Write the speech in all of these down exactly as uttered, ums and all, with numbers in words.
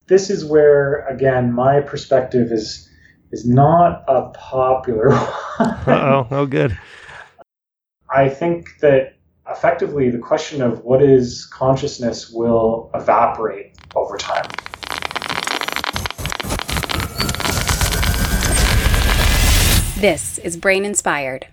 this is where, again, my perspective is is not a popular one. Uh-oh. Oh, good. I think that effectively the question of what is consciousness will evaporate over time. This is Brain Inspired.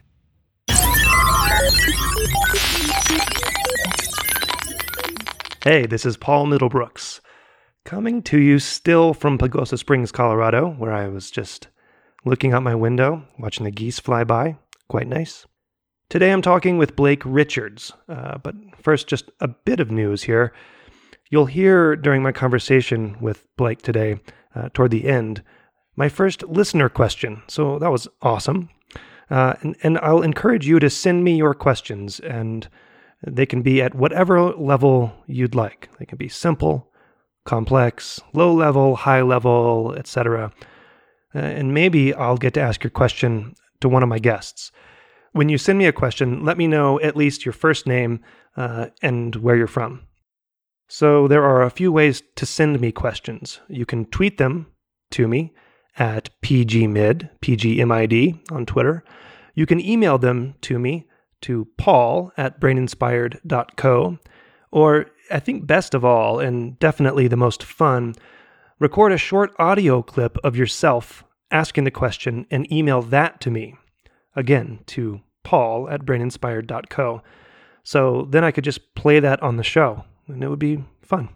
Hey, this is Paul Middlebrooks, coming to you still from Pagosa Springs, Colorado, where I was just looking out my window, watching the geese fly by. Quite nice. Today I'm talking with Blake Richards, uh, but first just a bit of news here. You'll hear during my conversation with Blake today, uh, toward the end, my first listener question, so that was awesome. Uh, and, and I'll encourage you to send me your questions, and they can be at whatever level you'd like. They can be simple, complex, low level, high level, et cetera. Uh, and maybe I'll get to ask your question to one of my guests. When you send me a question, let me know at least your first name uh, and where you're from. So there are a few ways to send me questions. You can tweet them to me at pgmid, P G M I D, on Twitter. You can email them to me to paul at braininspired dot co. Or, I think best of all, and definitely the most fun, record a short audio clip of yourself asking the question and email that to me. Again, to paul at braininspired dot co. So then I could just play that on the show, and it would be fun.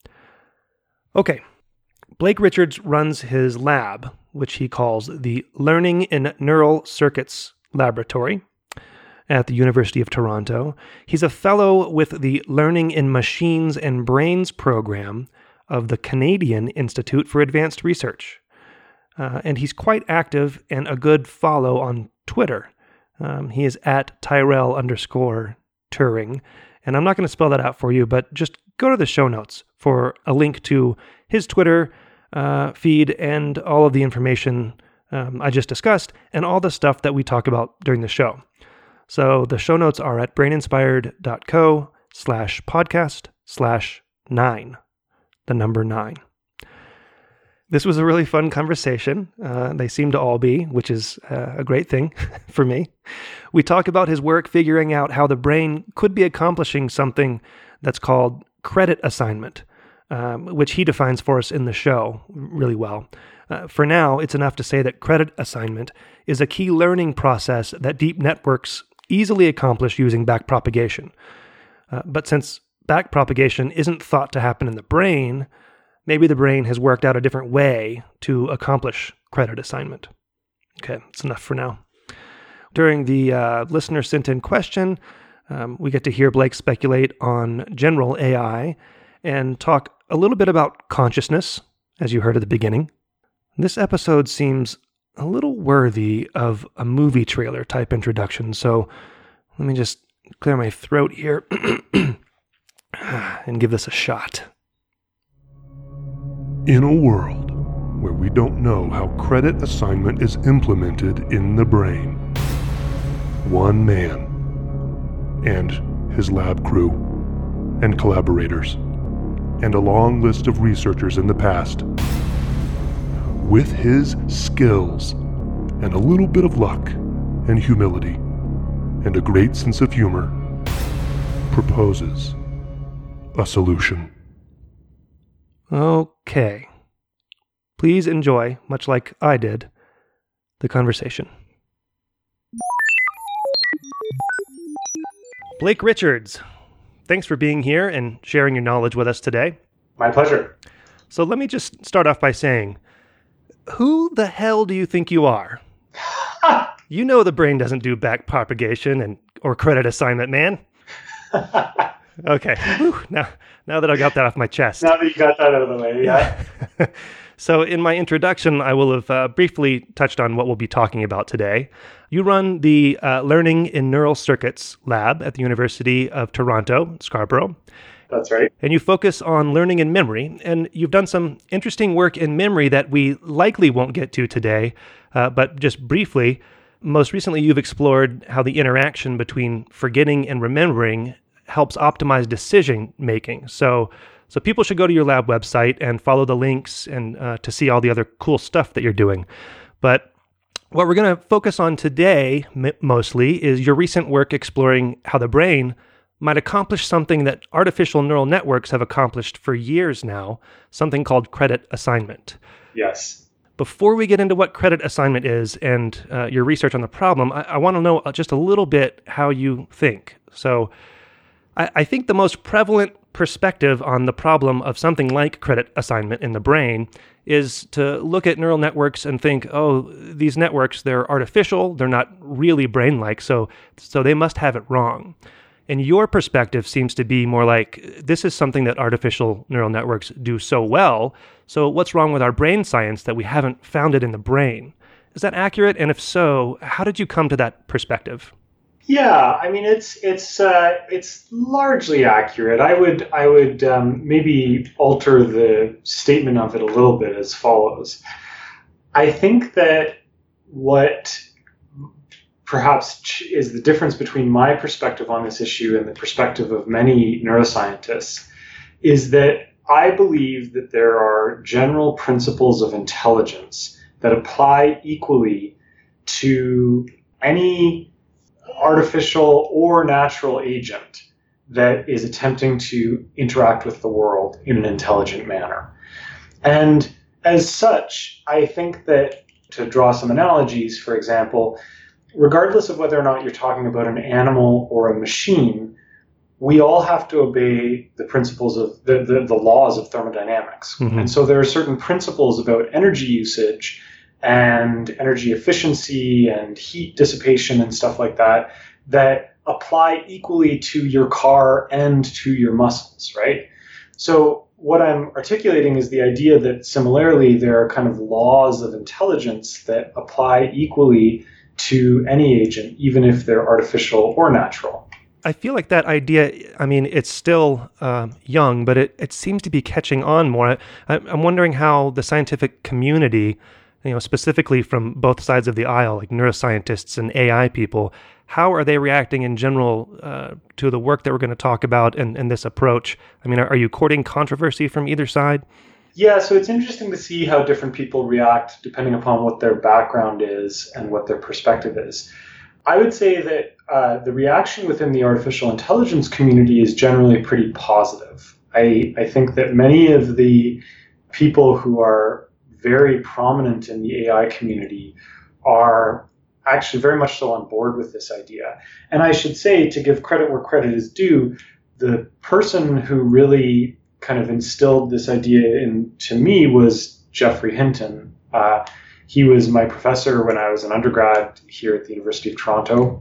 Okay. Blake Richards runs his lab, which he calls the Learning in Neural Circuits Laboratory at the University of Toronto. He's a fellow with the Learning in Machines and Brains program of the Canadian Institute for Advanced Research. Uh, and he's quite active and a good follow on Twitter. Um, he is at Tyrell underscore Turing. And I'm not going to spell that out for you, but just go to the show notes for a link to his Twitter uh, feed and all of the information um, I just discussed and all the stuff that we talk about during the show. So the show notes are at braininspired dot co slash podcast slash nine, the number nine. This was a really fun conversation. Uh, they seem to all be, which is uh, a great thing for me. We talk about his work figuring out how the brain could be accomplishing something that's called credit assignment, um, which he defines for us in the show really well. Uh, for now, it's enough to say that credit assignment is a key learning process that deep networks easily accomplish using backpropagation. Uh, but since backpropagation isn't thought to happen in the brain, maybe the brain has worked out a different way to accomplish credit assignment. Okay, that's enough for now. During the uh, listener sent-in question, um, we get to hear Blake speculate on general A I and talk a little bit about consciousness, as you heard at the beginning. This episode seems a little worthy of a movie trailer type introduction, so let me just clear my throat here and give this a shot. In a world where we don't know how credit assignment is implemented in the brain, one man and his lab crew and collaborators and a long list of researchers in the past, with his skills and a little bit of luck and humility and a great sense of humor, proposes a solution. Okay. Please enjoy, much like I did, the conversation. Blake Richards, thanks for being here and sharing your knowledge with us today. My pleasure. So let me just start off by saying, who the hell do you think you are? You know the brain doesn't do backpropagation and or credit assignment, man. Okay. Whew. Now, now that I got that off my chest. Now that you got that out of the way, yeah. So in my introduction, I will have uh, briefly touched on what we'll be talking about today. You run the uh, Learning in Neural Circuits lab at the University of Toronto, Scarborough. That's right. And you focus on learning and memory, and you've done some interesting work in memory that we likely won't get to today, uh, but just briefly, most recently you've explored how the interaction between forgetting and remembering helps optimize decision making. So So people should go to your lab website and follow the links and uh, to see all the other cool stuff that you're doing. But what we're going to focus on today m- mostly is your recent work exploring how the brain might accomplish something that artificial neural networks have accomplished for years now, something called credit assignment. Yes. Before we get into what credit assignment is and uh, your research on the problem, I, I want to know just a little bit how you think. So I, I think the most prevalent perspective on the problem of something like credit assignment in the brain is to look at neural networks and think, oh, these networks, they're artificial, they're not really brain-like, so so they must have it wrong. And your perspective seems to be more like, this is something that artificial neural networks do so well, so what's wrong with our brain science that we haven't found it in the brain? Is that accurate? And if so, how did you come to that perspective? Yeah, I mean it's it's uh, it's largely accurate. I would I would um, maybe alter the statement of it a little bit as follows. I think that what perhaps is the difference between my perspective on this issue and the perspective of many neuroscientists is that I believe that there are general principles of intelligence that apply equally to any artificial or natural agent that is attempting to interact with the world in an intelligent manner. And as such, I think that, to draw some analogies, for example, regardless of whether or not you're talking about an animal or a machine, we all have to obey the principles of the, the, the laws of thermodynamics. Mm-hmm. And so there are certain principles about energy usage and energy efficiency and heat dissipation and stuff like that, that apply equally to your car and to your muscles, right? So what I'm articulating is the idea that similarly there are kind of laws of intelligence that apply equally to any agent, even if they're artificial or natural. I feel like that idea, I mean, it's still uh, young, but it, it seems to be catching on more. I, I'm wondering how the scientific community, you know, specifically from both sides of the aisle, like neuroscientists and A I people, how are they reacting in general uh, to the work that we're going to talk about and, and this approach? I mean, are, are you courting controversy from either side? Yeah, so it's interesting to see how different people react depending upon what their background is and what their perspective is. I would say that uh, the reaction within the artificial intelligence community is generally pretty positive. I, I think that many of the people who are very prominent in the A I community are actually very much so on board with this idea. And I should say, to give credit where credit is due, the person who really kind of instilled this idea into me was Geoffrey Hinton. Uh, he was my professor when I was an undergrad here at the University of Toronto.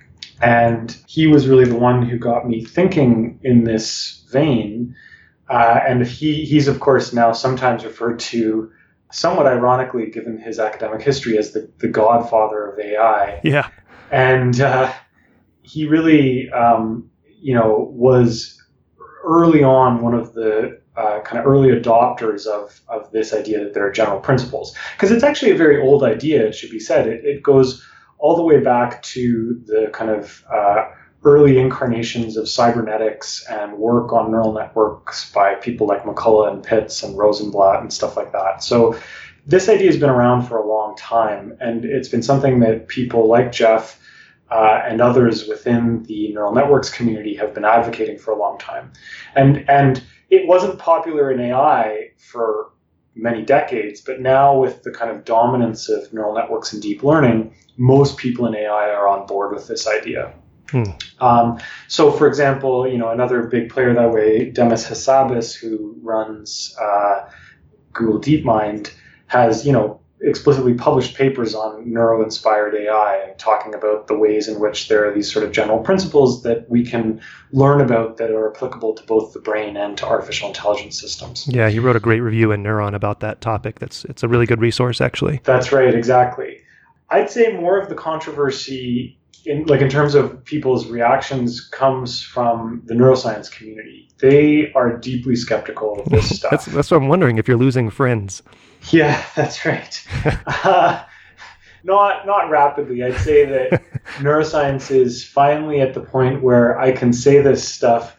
And he was really the one who got me thinking in this vein. Uh, and he he's, of course, now sometimes referred to, somewhat ironically, given his academic history, as the, the godfather of A I. Yeah. And uh, he really, um, you know, was early on one of the uh, kind of early adopters of, of this idea that there are general principles. Because it's actually a very old idea, it should be said. It, it goes all the way back to the kind of uh, early incarnations of cybernetics and work on neural networks by people like McCullough and Pitts and Rosenblatt and stuff like that. So this idea has been around for a long time, and it's been something that people like Jeff uh, and others within the neural networks community have been advocating for a long time. And and it wasn't popular in A I for many decades, but now with the kind of dominance of neural networks and deep learning, most people in A I are on board with this idea. Hmm. Um, so, for example, you know, another big player that way, Demis Hassabis, who runs uh, Google DeepMind, has, you know, explicitly published papers on neuro-inspired A I and talking about the ways in which there are these sort of general principles that we can learn about that are applicable to both the brain and to artificial intelligence systems. Yeah, he wrote a great review in Neuron about that topic. That's it's a really good resource, actually. That's right, exactly. I'd say more of the controversy, in like in terms of people's reactions, comes from the neuroscience community. They are deeply skeptical of this stuff. that's, that's what I'm wondering, if you're losing friends. Yeah, that's right. uh, not not rapidly. I'd say that neuroscience is finally at the point where I can say this stuff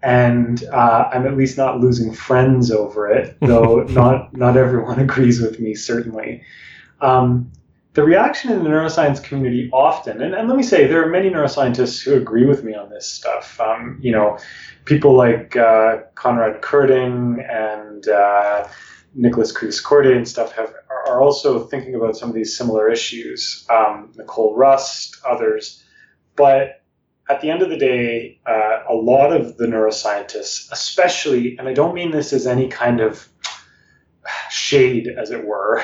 and uh, I'm at least not losing friends over it, though not not everyone agrees with me, certainly. Um, the reaction in the neuroscience community often, and, and let me say, there are many neuroscientists who agree with me on this stuff. Um, you know, people like uh, Conrad Kurding and uh, Nicholas Kriegs-Corday and stuff have are also thinking about some of these similar issues. Um, Nicole Rust, others, but at the end of the day, uh, a lot of the neuroscientists, especially, and I don't mean this as any kind of shade, as it were,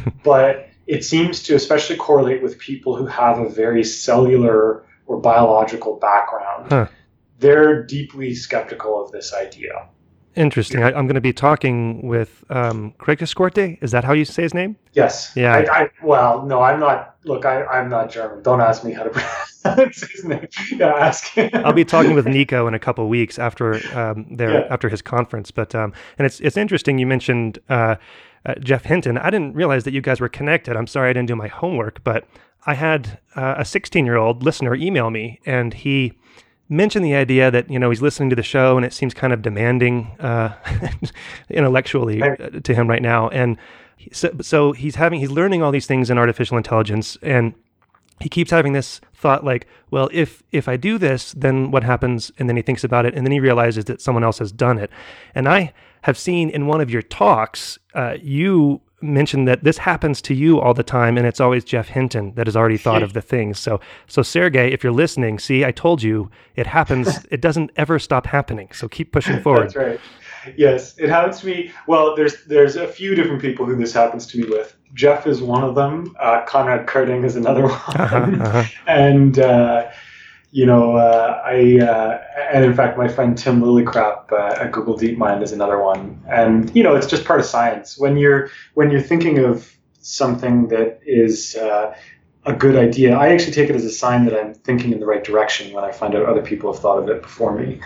but it seems to especially correlate with people who have a very cellular or biological background. Huh. They're deeply skeptical of this idea. Interesting. I, I'm going to be talking with um, Kriegs-Corday. Is that how you say his name? Yes. Yeah. I, I, well, no, I'm not. Look, I, I'm not German. Don't ask me how to pronounce his name. Yeah, ask him. I'll be talking with Nico in a couple of weeks after um, their Yeah. after his conference. But um, and it's it's interesting. You mentioned uh, uh, Jeff Hinton. I didn't realize that you guys were connected. I'm sorry I didn't do my homework, but I had uh, a sixteen-year-old listener email me, and he mentioned the idea that, you know, he's listening to the show and it seems kind of demanding uh, intellectually Right. to him right now. And so, so he's having, he's learning all these things in artificial intelligence, and he keeps having this thought like, well, if, if I do this, then what happens? And then he thinks about it, and then he realizes that someone else has done it. And I have seen in one of your talks, uh, you mentioned that this happens to you all the time, and it's always Jeff Hinton that has already thought of the things. So, so Sergey, if you're listening, see, I told you it happens. It doesn't ever stop happening. So keep pushing forward. That's right. Yes, it happens to me. Well, there's there's a few different people who this happens to me with. Jeff is one of them. Uh, Conrad Kurding is another one. Uh-huh, uh-huh. And uh, you know, uh, I uh, and in fact, my friend Tim Lillicrap uh, at Google DeepMind is another one. And you know, it's just part of science. When you're when you're thinking of something that is uh, a good idea, I actually take it as a sign that I'm thinking in the right direction when I find out other people have thought of it before me.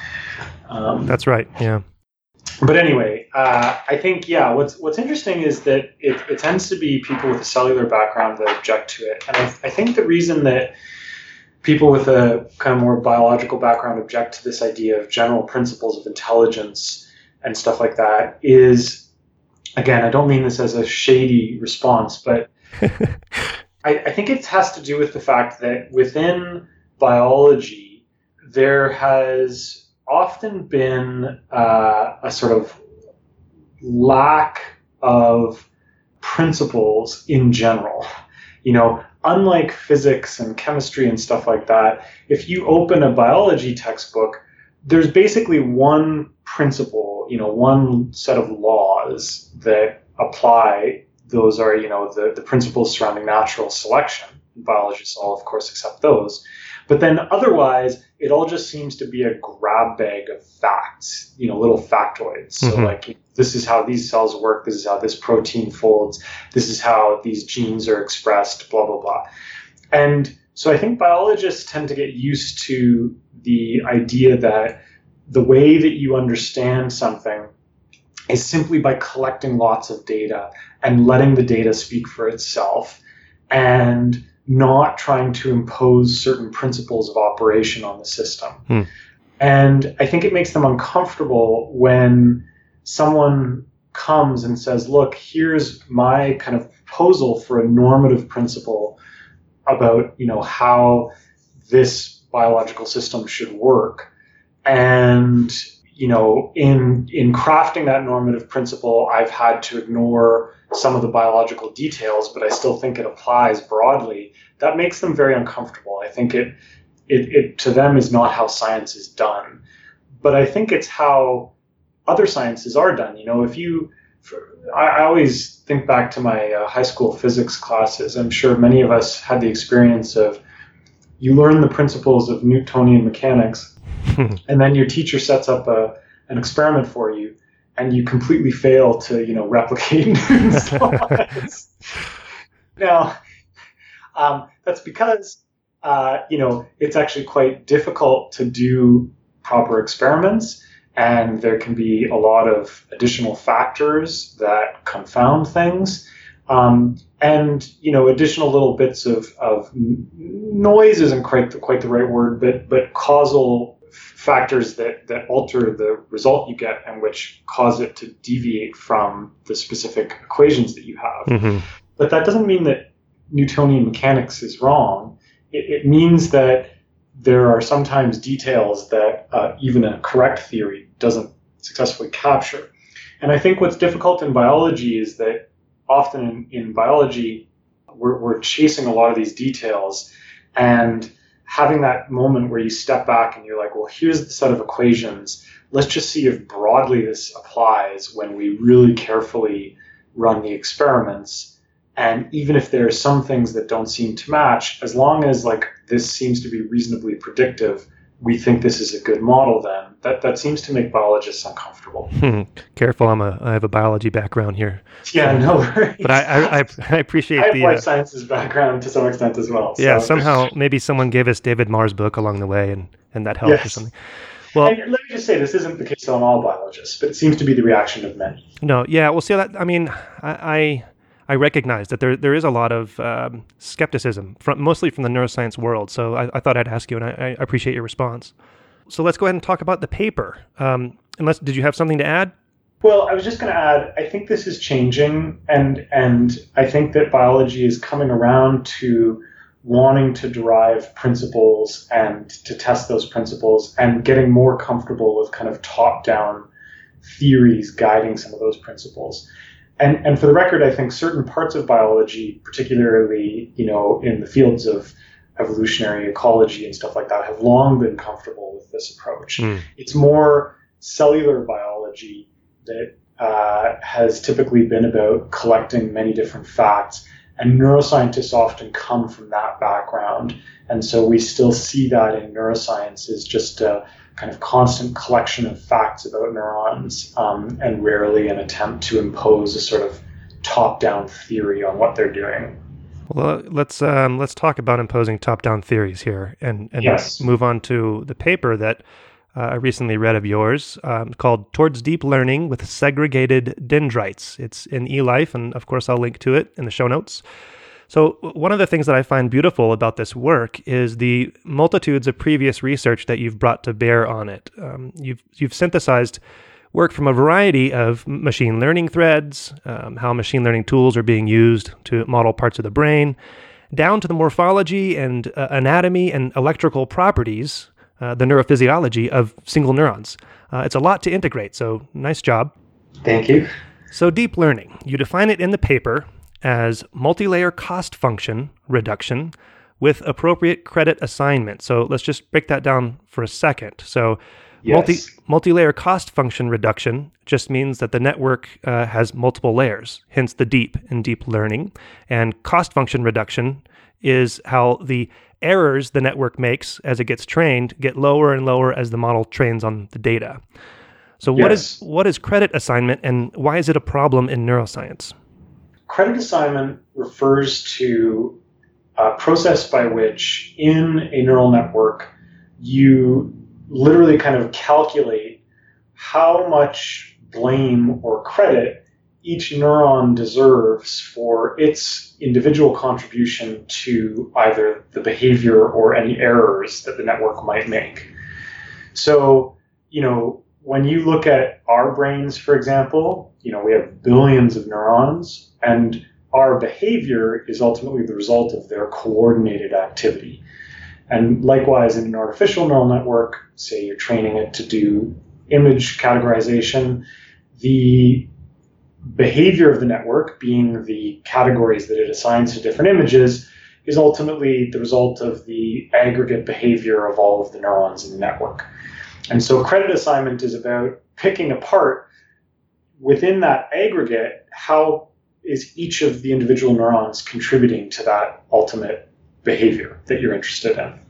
Um, That's right. Yeah. But anyway, uh, I think, yeah, what's what's interesting is that it, it tends to be people with a cellular background that object to it. And I, I think the reason that people with a kind of more biological background object to this idea of general principles of intelligence and stuff like that is, again, I don't mean this as a shady response, but I, I think it has to do with the fact that within biology, there has often been uh, a sort of lack of principles in general. You know, unlike physics and chemistry and stuff like that, if you open a biology textbook, there's basically one principle, you know, one set of laws that apply. Those are, you know, the, the principles surrounding natural selection. Biologists all, of course, accept those. But then otherwise, it all just seems to be a grab bag of facts, you know, little factoids. So Mm-hmm. like, this is how these cells work. This is how this protein folds. This is how these genes are expressed, blah, blah, blah. And so I think biologists tend to get used to the idea that the way that you understand something is simply by collecting lots of data and letting the data speak for itself, and not trying to impose certain principles of operation on the system. Hmm. And I think it makes them uncomfortable when someone comes and says, look, here's my kind of proposal for a normative principle about, you know, how this biological system should work. And, you know, in in crafting that normative principle, I've had to ignore some of the biological details, but I still think it applies broadly. That makes them very uncomfortable. I think it, it, it to them is not how science is done. But I think it's how other sciences are done. You know, if you, for, I, I always think back to my uh, high school physics classes. I'm sure many of us had the experience of, you learn the principles of Newtonian mechanics, and then your teacher sets up a, an experiment for you, and you completely fail to, you know, replicate Newton's laws. Now, um, that's because, uh, you know, it's actually quite difficult to do proper experiments, and there can be a lot of additional factors that confound things. Um, and, you know, additional little bits of, of noise isn't quite the, quite the right word, but, but causal factors that, that alter the result you get and which cause it to deviate from the specific equations that you have. Mm-hmm. But that doesn't mean that Newtonian mechanics is wrong. It, it means that there are sometimes details that uh, even a correct theory doesn't successfully capture. And I think what's difficult in biology is that often in, in biology, we're, we're chasing a lot of these details, and having that moment where you step back and you're like, well, here's the set of equations. Let's just see if broadly this applies when we really carefully run the experiments. And even if there are some things that don't seem to match, as long as like this seems to be reasonably predictive, we think this is a good model, then that, that seems to make biologists uncomfortable. Hmm. Careful, I'm a I have a biology background here. Yeah, no worries. But I I, I, I appreciate I have the life uh, sciences background to some extent as well. yeah. So. Somehow maybe someone gave us David Marr's book along the way, and, and that helped Yes. or something. Well, and let me just say, this isn't the case on all biologists, but it seems to be the reaction of many. no, yeah. Well, see that. I mean, I. I I recognize that there there is a lot of um, skepticism, from, mostly from the neuroscience world. So I, I thought I'd ask you, and I, I appreciate your response. So let's go ahead and talk about the paper. Um, unless, did you have something to add? Well, I was just going to add, I think this is changing, and and I think that biology is coming around to wanting to derive principles and to test those principles and getting more comfortable with kind of top-down theories guiding some of those principles. And and for the record, I think certain parts of biology, particularly, you know, in the fields of evolutionary ecology and stuff like that, have long been comfortable with this approach. Mm. It's more cellular biology that uh, has typically been about collecting many different facts, and neuroscientists often come from that background. And so we still see that in neuroscience as just a kind of constant collection of facts about neurons, um, and rarely an attempt to impose a sort of top-down theory on what they're doing. Well, let's um, let's talk about imposing top-down theories here, and, and yes. move on to the paper that uh, I recently read of yours, um, called "Towards Deep Learning with Segregated Dendrites." It's in eLife, and of course I'll link to it in the show notes. So one of the things that I find beautiful about this work is the multitudes of previous research that you've brought to bear on it. Um, you've you've synthesized work from a variety of machine learning threads, um, how machine learning tools are being used to model parts of the brain, down to the morphology and uh, anatomy and electrical properties, uh, the neurophysiology of single neurons. Uh, it's a lot to integrate, so nice job. Thank you. So deep learning, you define it in the paper as multi-layer cost function reduction with appropriate credit assignment. So let's just break that down for a second. So yes. multi, multi-layer cost function reduction just means that the network uh, has multiple layers, hence the deep in deep learning. And cost function reduction is how the errors the network makes as it gets trained get lower and lower as the model trains on the data. So what yes. is what is credit assignment, and why is it a problem in neuroscience? Credit assignment refers to a process by which in a neural network you literally kind of calculate how much blame or credit each neuron deserves for its individual contribution to either the behavior or any errors that the network might make. So, you know, when you look at our brains, for example, you know, we have billions of neurons, and our behavior is ultimately the result of their coordinated activity. And likewise, in an artificial neural network, say you're training it to do image categorization, the behavior of the network, being the categories that it assigns to different images, is ultimately the result of the aggregate behavior of all of the neurons in the network. And so credit assignment is about picking apart within that aggregate, how is each of the individual neurons contributing to that ultimate behavior that you're interested in.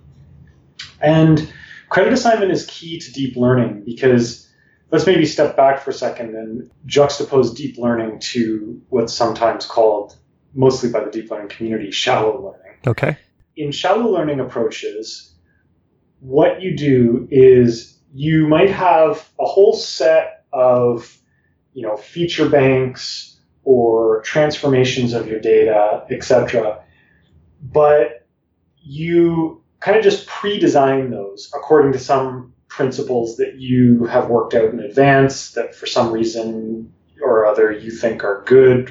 And credit assignment is key to deep learning because let's maybe step back for a second and juxtapose deep learning to what's sometimes called, mostly by the deep learning community, shallow learning. Okay. In shallow learning approaches, what you do is you might have a whole set of, you know, feature banks or transformations of your data, et cetera, but you kind of just pre-design those according to some principles that you have worked out in advance that for some reason or other you think are good.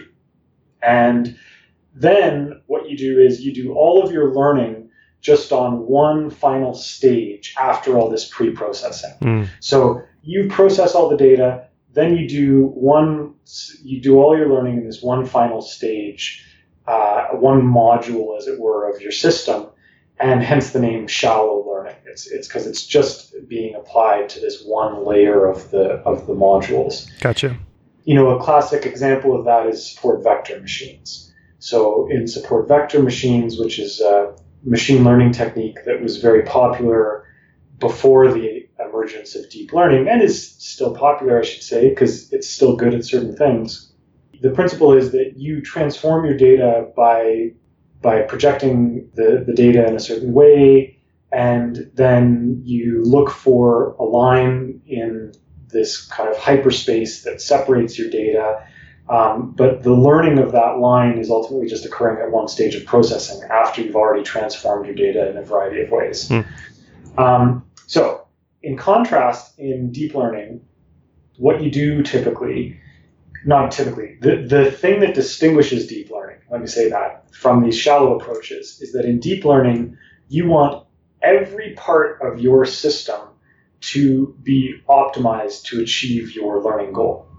And then what you do is you do all of your learning just on one final stage after all this pre-processing. Mm. So you process all the data, then you do one, you do all your learning in this one final stage, uh, one module, as it were, of your system, and hence the name shallow learning. It's it's because it's just being applied to this one layer of the of the modules. Gotcha. You know, a classic example of that is support vector machines. So in support vector machines, which is a machine learning technique that was very popular before the emergence of deep learning, and is still popular, I should say, because it's still good at certain things. The principle is that you transform your data by by projecting the, the data in a certain way, and then you look for a line in this kind of hyperspace that separates your data. Um, but the learning of that line is ultimately just occurring at one stage of processing after you've already transformed your data in a variety of ways. Mm. Um, so in contrast, in deep learning, what you do typically, not typically, the, the thing that distinguishes deep learning, let me say that, from these shallow approaches is that in deep learning, you want every part of your system to be optimized to achieve your learning goal.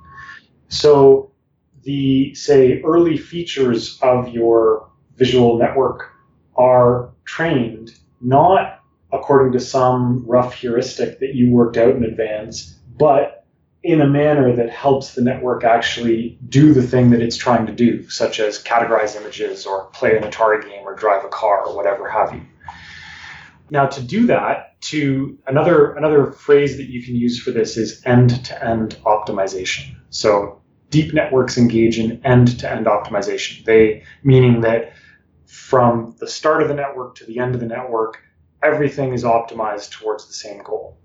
So the, say, early features of your visual network are trained not according to some rough heuristic that you worked out in advance, but in a manner that helps the network actually do the thing that it's trying to do, such as categorize images or play an Atari game or drive a car or whatever have you. Now, to do that, to another another phrase that you can use for this is end-to-end optimization. So deep networks engage in end-to-end optimization. They, meaning that from the start of the network to the end of the network, everything is optimized towards the same goal.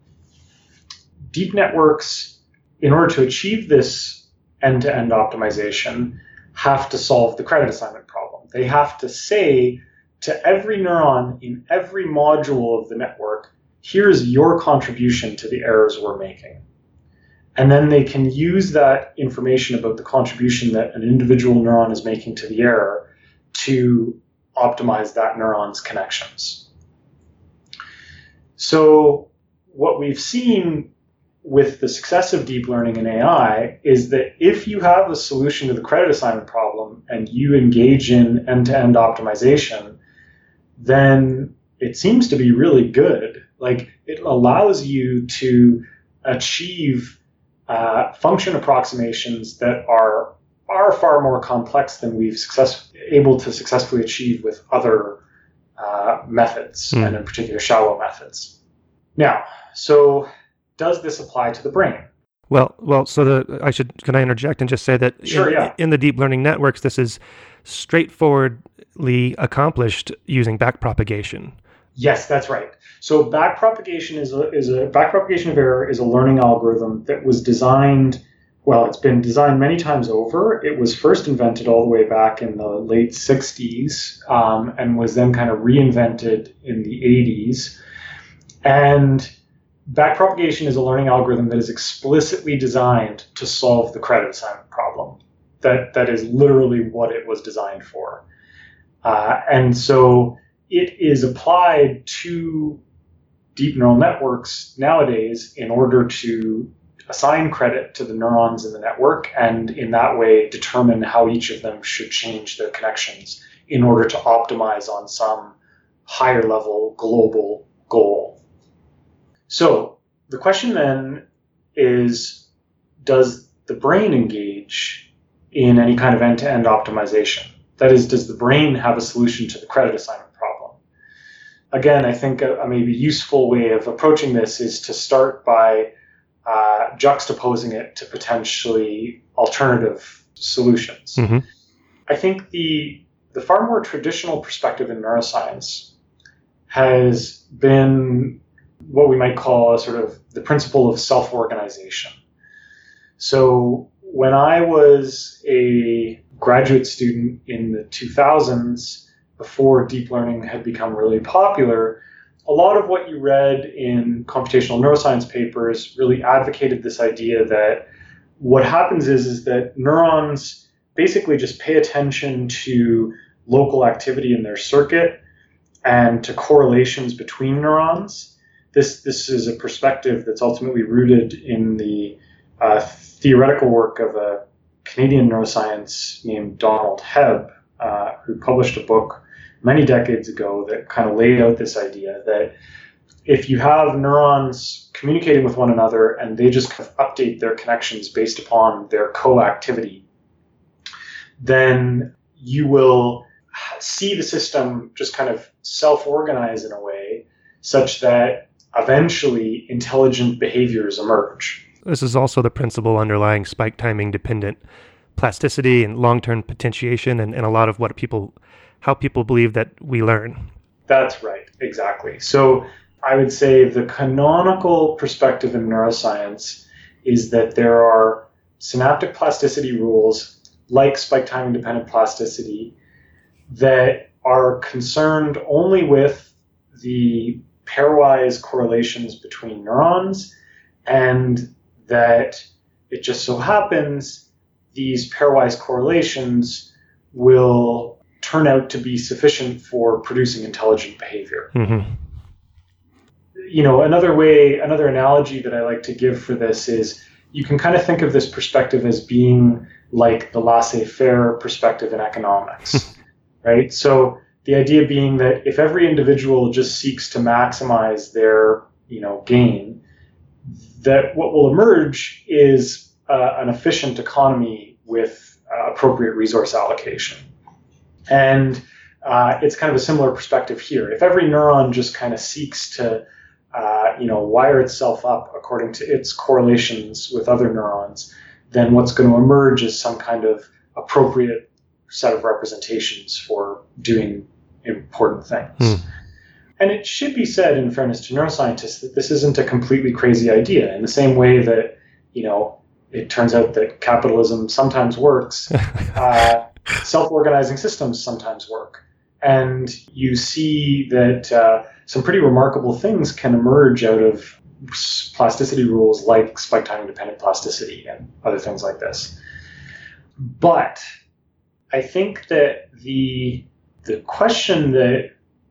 Deep networks, in order to achieve this end-to-end optimization, have to solve the credit assignment problem. They have to say to every neuron in every module of the network, here's your contribution to the errors we're making. And then they can use that information about the contribution that an individual neuron is making to the error to optimize that neuron's connections. So what we've seen with the success of deep learning in A I is that if you have a solution to the credit assignment problem and you engage in end-to-end optimization, then it seems to be really good. Like, it allows you to achieve uh, function approximations that are far, far more complex than we've success- able to successfully achieve with other uh, methods, mm. and in particular shallow methods. Now, so does this apply to the brain? Well, well, so the I should can I interject and just say that sure, in, yeah. in the deep learning networks, this is straightforwardly accomplished using backpropagation. Yes, that's right. So backpropagation is a, is a backpropagation of error is a learning algorithm that was designed. Well, it's been designed many times over. It was first invented all the way back in the late sixties, um, and was then kind of reinvented in the eighties. And backpropagation is a learning algorithm that is explicitly designed to solve the credit assignment problem. That that is literally what it was designed for. Uh, and so it is applied to deep neural networks nowadays in order to assign credit to the neurons in the network, and in that way determine how each of them should change their connections in order to optimize on some higher level global goal. So the question then is, does the brain engage in any kind of end-to-end optimization? That is, does the brain have a solution to the credit assignment problem? Again, I think a, a maybe useful way of approaching this is to start by uh, juxtaposing it to potentially alternative solutions. Mm-hmm. I think the the far more traditional perspective in neuroscience has been what we might call a sort of the principle of self-organization. So when I was a graduate student in the two thousands, before deep learning had become really popular, a lot of what you read in computational neuroscience papers really advocated this idea that what happens is, is that neurons basically just pay attention to local activity in their circuit and to correlations between neurons. This, this is a perspective that's ultimately rooted in the uh, theoretical work of a Canadian neuroscience named Donald Hebb, uh, who published a book many decades ago that kind of laid out this idea that if you have neurons communicating with one another and they just kind of update their connections based upon their co-activity, then you will see the system just kind of self-organize in a way such that eventually intelligent behaviors emerge. This is also the principle underlying spike timing dependent plasticity and long-term potentiation and, and a lot of what people, how people believe that we learn. That's right, exactly. So I would say the canonical perspective in neuroscience is that there are synaptic plasticity rules like spike timing dependent plasticity that are concerned only with the pairwise correlations between neurons, and that it just so happens these pairwise correlations will turn out to be sufficient for producing intelligent behavior. Mm-hmm. You know, another way, another analogy that I like to give for this is you can kind of think of this perspective as being like the laissez-faire perspective in economics, right? So the idea being that if every individual just seeks to maximize their, you know, gain, that what will emerge is uh, an efficient economy with uh, appropriate resource allocation. And uh, it's kind of a similar perspective here. If every neuron just kind of seeks to, uh, you know, wire itself up according to its correlations with other neurons, then what's going to emerge is some kind of appropriate set of representations for doing important things. Mm. And it should be said, in fairness to neuroscientists, that this isn't a completely crazy idea. In the same way that, you know, it turns out that capitalism sometimes works, uh, self-organizing systems sometimes work. And you see that uh, some pretty remarkable things can emerge out of plasticity rules like spike timing dependent plasticity and other things like this. But I think that the the question that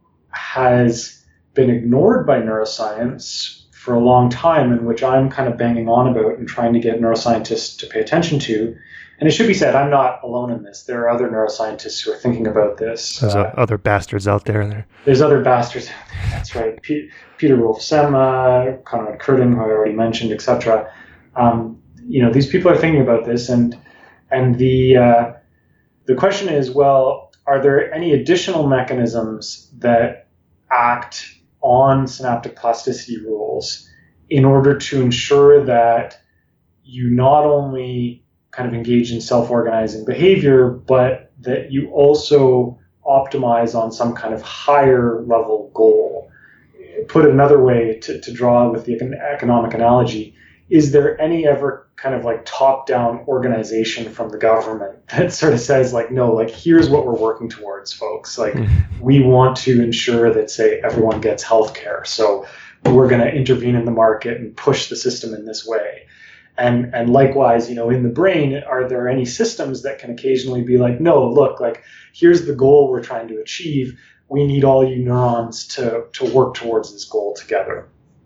has been ignored by neuroscience for a long time, and which I'm kind of banging on about and trying to get neuroscientists to pay attention to, and it should be said, I'm not alone in this. There are other neuroscientists who are thinking about this. There's uh, other bastards out there. There's other bastards out there. That's right. P- Peter Wolfsema, Conrad Curtin, who I already mentioned, et cetera. Um, you know, these people are thinking about this, and and the uh, the question is, well, are there any additional mechanisms that act on synaptic plasticity rules in order to ensure that you not only kind of engage in self-organizing behavior, but that you also optimize on some kind of higher level goal? Put another way to, to draw with the economic analogy, is there any ever kind of like top-down organization from the government that sort of says like, no, like here's what we're working towards, folks. Like mm-hmm. we want to ensure that, say, everyone gets healthcare. So we're going to intervene in the market and push the system in this way. And and likewise, you know, in the brain, are there any systems that can occasionally be like, no, look, like here's the goal we're trying to achieve. We need all you neurons to, to work towards this goal together.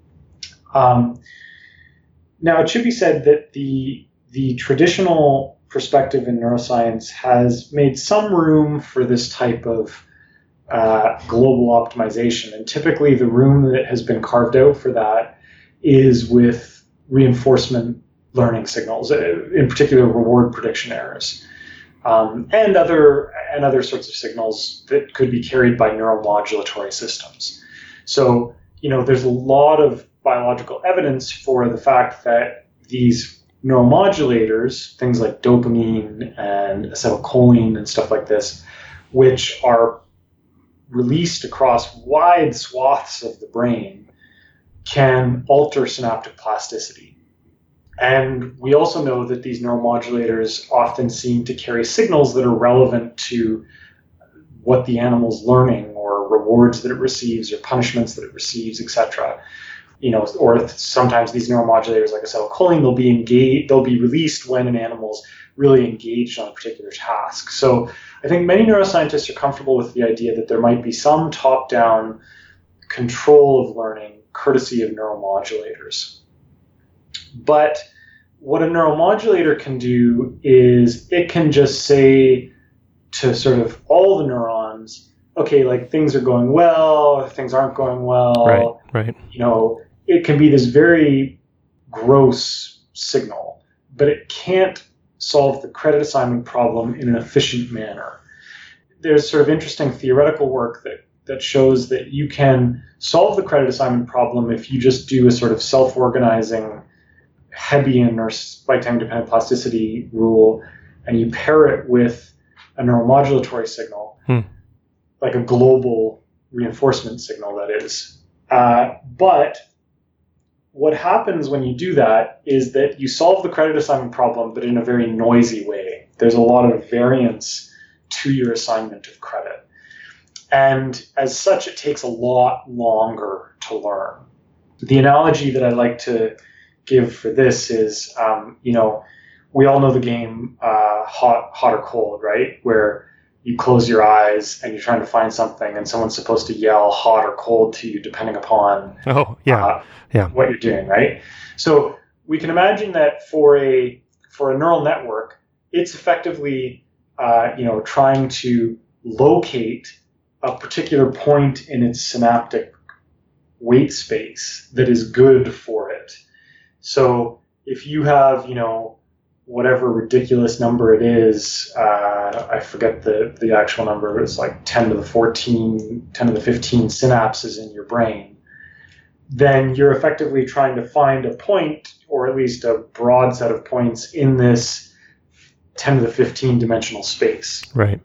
Um, now, it should be said that the the traditional perspective in neuroscience has made some room for this type of uh, global optimization. And typically the room that has been carved out for that is with reinforcement learning signals, in particular reward prediction errors, um, and other and other sorts of signals that could be carried by neuromodulatory systems. So, you know, there's a lot of biological evidence for the fact that these neuromodulators, things like dopamine and acetylcholine and stuff like this, which are released across wide swaths of the brain, can alter synaptic plasticity. And we also know that these neuromodulators often seem to carry signals that are relevant to what the animal's learning or or rewards that it receives or punishments that it receives, et cetera. You know, or sometimes these neuromodulators like acetylcholine, they'll be engaged, they'll be released when an animal's really engaged on a particular task. So I think many neuroscientists are comfortable with the idea that there might be some top-down control of learning courtesy of neuromodulators. But what a neuromodulator can do is it can just say to sort of all the neurons, okay, like things are going well, things aren't going well. Right, right. You know, it can be this very gross signal, but it can't solve the credit assignment problem in an efficient manner. There's sort of interesting theoretical work that, that shows that you can solve the credit assignment problem if you just do a sort of self-organizing Hebbian or spike time-dependent plasticity rule, and you pair it with a neuromodulatory signal, hmm. like a global reinforcement signal, that is. Uh, but what happens when you do that is that you solve the credit assignment problem, but in a very noisy way. There's a lot of variance to your assignment of credit. And as such, it takes a lot longer to learn. The analogy that I like to give for this is, um, you know, we all know the game uh, hot, hot or cold, right? Where you close your eyes and you're trying to find something and someone's supposed to yell hot or cold to you depending upon oh, yeah. Uh, yeah. what you're doing, right? So we can imagine that for a for a neural network, it's effectively uh, you know, trying to locate a particular point in its synaptic weight space that is good for it. So if you have, you know, whatever ridiculous number it is, uh, I forget the, the actual number, it's like ten to the fourteen, ten to the fifteen synapses in your brain, then you're effectively trying to find a point, or at least a broad set of points in this ten to the fifteen dimensional space. Right.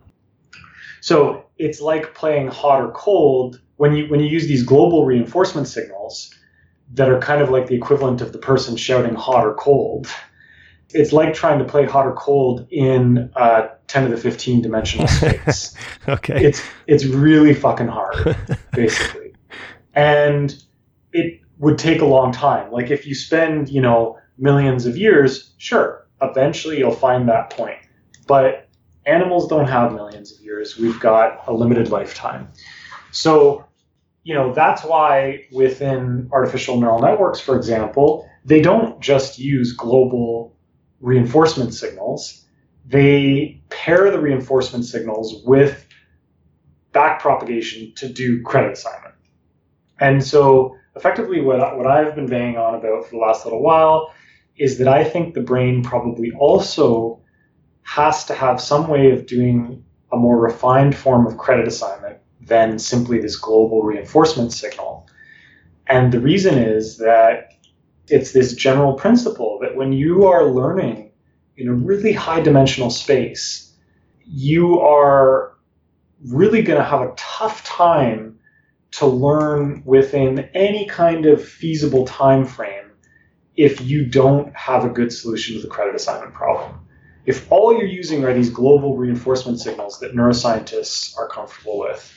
So it's like playing hot or cold when you when you use these global reinforcement signals that are kind of like the equivalent of the person shouting hot or cold. It's like trying to play hot or cold in a ten to the fifteen dimensional space. Okay. It's it's really fucking hard, basically. And it would take a long time. Like if you spend, you know, millions of years, sure, eventually you'll find that point. But animals don't have millions of years. We've got a limited lifetime. So, you know, that's why within artificial neural networks, for example, they don't just use global reinforcement signals. They pair the reinforcement signals with backpropagation to do credit assignment. And so effectively what, what I've been banging on about for the last little while is that I think the brain probably also has to have some way of doing a more refined form of credit assignment than simply this global reinforcement signal. And the reason is that it's this general principle that when you are learning in a really high dimensional space, you are really going to have a tough time to learn within any kind of feasible time frame if you don't have a good solution to the credit assignment problem. If all you're using are these global reinforcement signals that neuroscientists are comfortable with,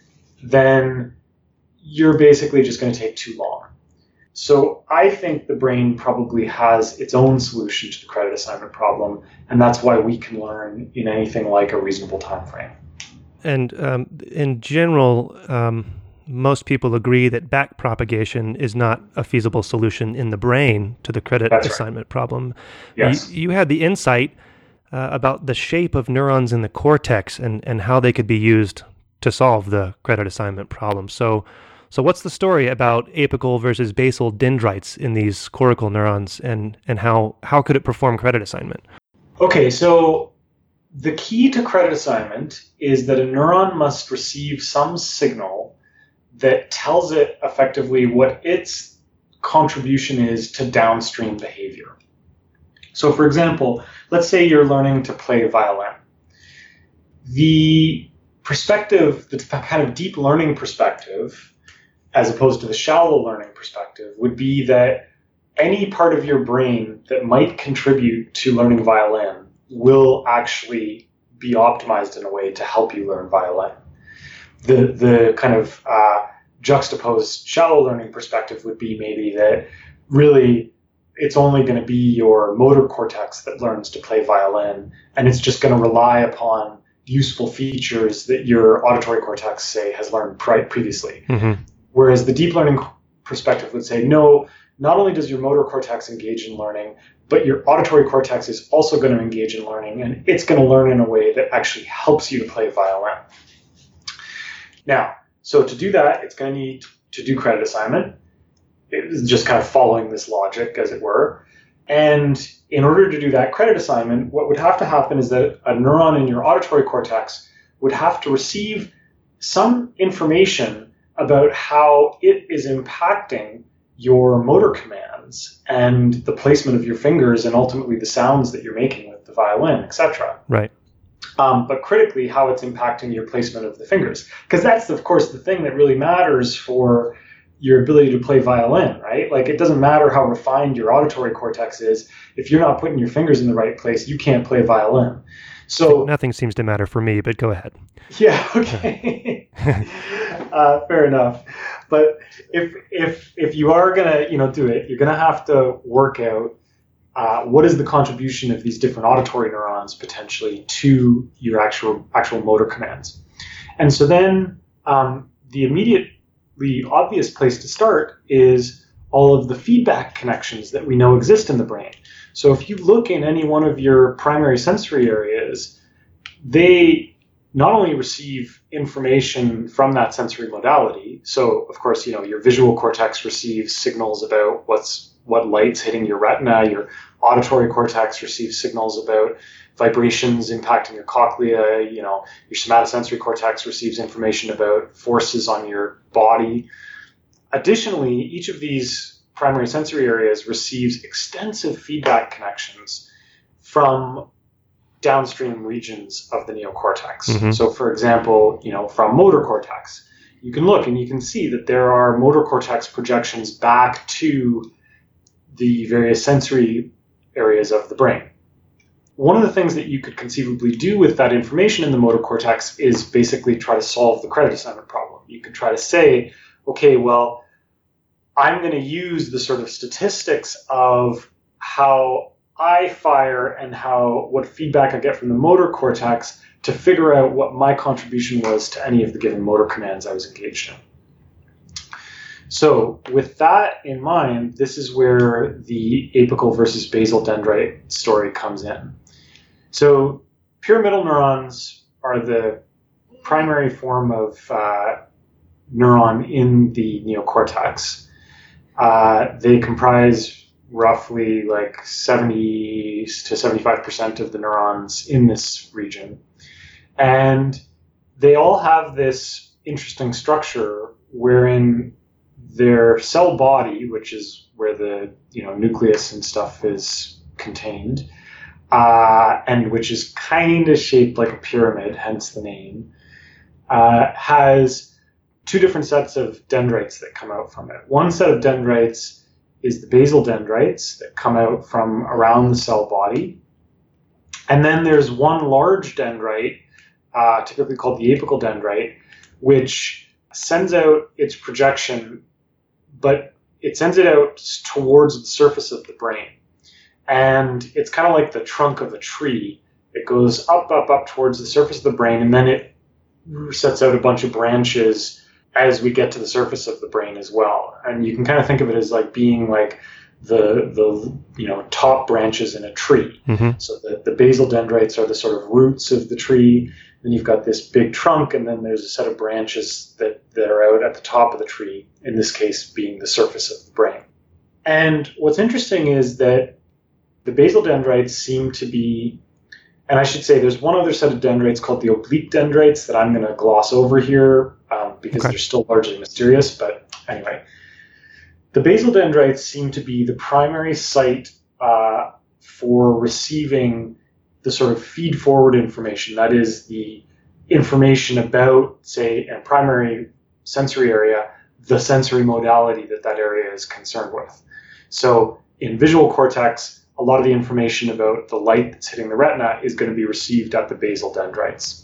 then you're basically just going to take too long. So I think the brain probably has its own solution to the credit assignment problem, and that's why we can learn in anything like a reasonable time frame. And um, in general, um, most people agree that backpropagation is not a feasible solution in the brain to the credit That's assignment right. problem. Yes. You, you had the insight uh, about the shape of neurons in the cortex and, and how they could be used to solve the credit assignment problem. So, so what's the story about apical versus basal dendrites in these cortical neurons, and, and how, how could it perform credit assignment? Okay, so the key to credit assignment is that a neuron must receive some signal that tells it effectively what its contribution is to downstream behavior. So for example, let's say you're learning to play violin. The perspective, the kind of deep learning perspective, as opposed to the shallow learning perspective, would be that any part of your brain that might contribute to learning violin will actually be optimized in a way to help you learn violin. the the kind of uh, juxtaposed shallow learning perspective would be maybe that really it's only going to be your motor cortex that learns to play violin, and it's just going to rely upon useful features that your auditory cortex, say, has learned pre- previously. Mm-hmm. Whereas the deep learning perspective would say, no, not only does your motor cortex engage in learning, but your auditory cortex is also going to engage in learning, and it's going to learn in a way that actually helps you to play violin. Now, so to do that, it's going to need to do credit assignment. It's just kind of following this logic, as it were. And in order to do that credit assignment, what would have to happen is that a neuron in your auditory cortex would have to receive some information about how it is impacting your motor commands and the placement of your fingers and ultimately the sounds that you're making with the violin, et cetera. Right. Um, but critically, how it's impacting your placement of the fingers. Because that's, of course, the thing that really matters for your ability to play violin, right? Like, it doesn't matter how refined your auditory cortex is. If you're not putting your fingers in the right place, you can't play violin. So nothing seems to matter for me, but go ahead. Yeah, okay. uh, fair enough. But if if if you are gonna, you know, do it, you're gonna have to work out uh, what is the contribution of these different auditory neurons potentially to your actual actual motor commands. And so then um, the immediately obvious place to start is all of the feedback connections that we know exist in the brain. So if you look in any one of your primary sensory areas, they not only receive information from that sensory modality. So, of course, you know, your visual cortex receives signals about what's what light's hitting your retina. Your auditory cortex receives signals about vibrations impacting your cochlea. You know, your somatosensory cortex receives information about forces on your body. Additionally, each of these primary sensory areas receives extensive feedback connections from downstream regions of the neocortex. Mm-hmm. So, for example, you know, from motor cortex, you can look and you can see that there are motor cortex projections back to the various sensory areas of the brain. One of the things that you could conceivably do with that information in the motor cortex is basically try to solve the credit assignment problem. You could try to say, okay, well, I'm going to use the sort of statistics of how I fire and how what feedback I get from the motor cortex to figure out what my contribution was to any of the given motor commands I was engaged in. So with that in mind, this is where the apical versus basal dendrite story comes in. So pyramidal neurons are the primary form of uh, neuron in the neocortex. Uh, they comprise roughly like seventy to seventy-five percent of the neurons in this region. And they all have this interesting structure wherein their cell body, which is where the you know nucleus and stuff is contained, uh, and which is kind of shaped like a pyramid, hence the name, uh, has two different sets of dendrites that come out from it. One set of dendrites is the basal dendrites that come out from around the cell body. And then there's one large dendrite, uh, typically called the apical dendrite, which sends out its projection, but it sends it out towards the surface of the brain. And it's kind of like the trunk of a tree. It goes up, up, up towards the surface of the brain, and then it sets out a bunch of branches as we get to the surface of the brain as well. And you can kind of think of it as like being like the the you know top branches in a tree. Mm-hmm. So the, the basal dendrites are the sort of roots of the tree. Then you've got this big trunk, and then there's a set of branches that, that are out at the top of the tree, in this case being the surface of the brain. And what's interesting is that the basal dendrites seem to be, and I should say there's one other set of dendrites called the oblique dendrites that I'm going to gloss over here um, because okay. they're still largely mysterious. But anyway, the basal dendrites seem to be the primary site uh, for receiving the sort of feed-forward information. That is the information about, say, a primary sensory area, the sensory modality that that area is concerned with. So in visual cortex, a lot of the information about the light that's hitting the retina is going to be received at the basal dendrites.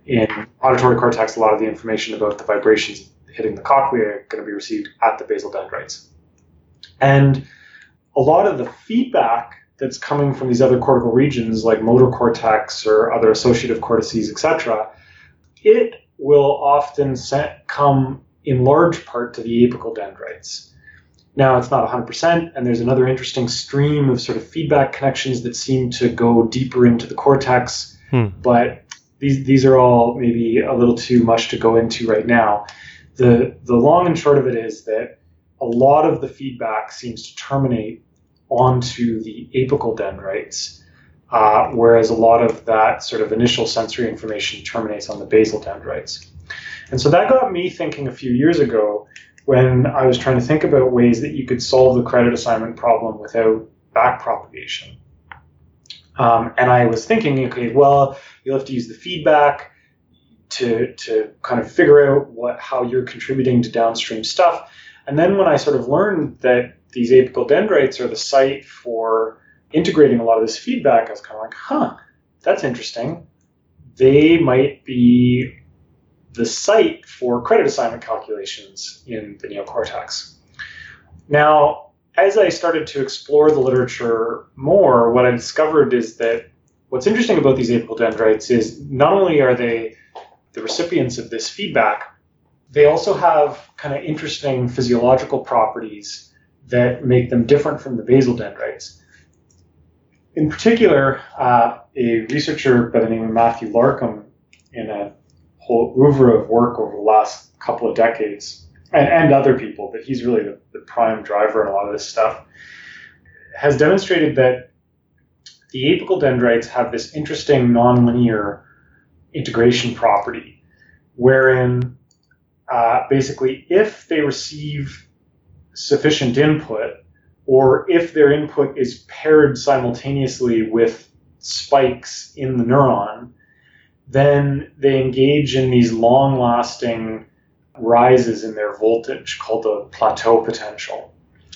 in auditory cortex, a lot of the information about the vibrations hitting the cochlea are going to be received at the basal dendrites. And a lot of the feedback that's coming from these other cortical regions, like motor cortex or other associative cortices, et cetera, it will often set, come in large part to the apical dendrites. Now, it's not one hundred percent, and there's another interesting stream of sort of feedback connections that seem to go deeper into the cortex, hmm. but these these are all maybe a little too much to go into right now. The the long and short of it is that a lot of the feedback seems to terminate onto the apical dendrites, uh, whereas a lot of that sort of initial sensory information terminates on the basal dendrites. And so that got me thinking a few years ago when I was trying to think about ways that you could solve the credit assignment problem without back propagation. Um, and I was thinking, okay, well, you'll have to use the feedback to to kind of figure out what how you're contributing to downstream stuff. And then when I sort of learned that these apical dendrites are the site for integrating a lot of this feedback, I was kind of like, huh, that's interesting. They might be the site for credit assignment calculations in the neocortex. Now, as I started to explore the literature more, what I discovered is that what's interesting about these apical dendrites is not only are they the recipients of this feedback, they also have kind of interesting physiological properties that make them different from the basal dendrites. In particular, uh, a researcher by the name of Matthew Larkham, in a whole oeuvre of work over the last couple of decades, and, and other people, but he's really the, the prime driver in a lot of this stuff, has demonstrated that the apical dendrites have this interesting nonlinear integration property, wherein uh, basically if they receive sufficient input, or if their input is paired simultaneously with spikes in the neuron, then they engage in these long-lasting rises in their voltage called the plateau potential.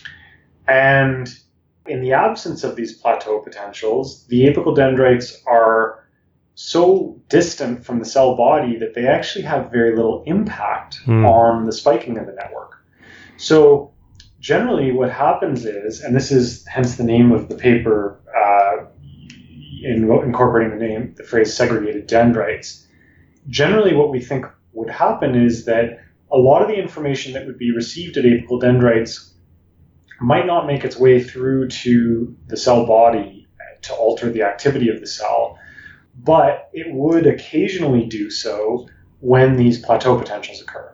And in the absence of these plateau potentials, the apical dendrites are so distant from the cell body that they actually have very little impact mm. on the spiking of the network. So generally what happens is, and this is hence the name of the paper uh, in incorporating the name, the phrase segregated dendrites, generally what we think would happen is that a lot of the information that would be received at apical dendrites might not make its way through to the cell body to alter the activity of the cell, but it would occasionally do so when these plateau potentials occur.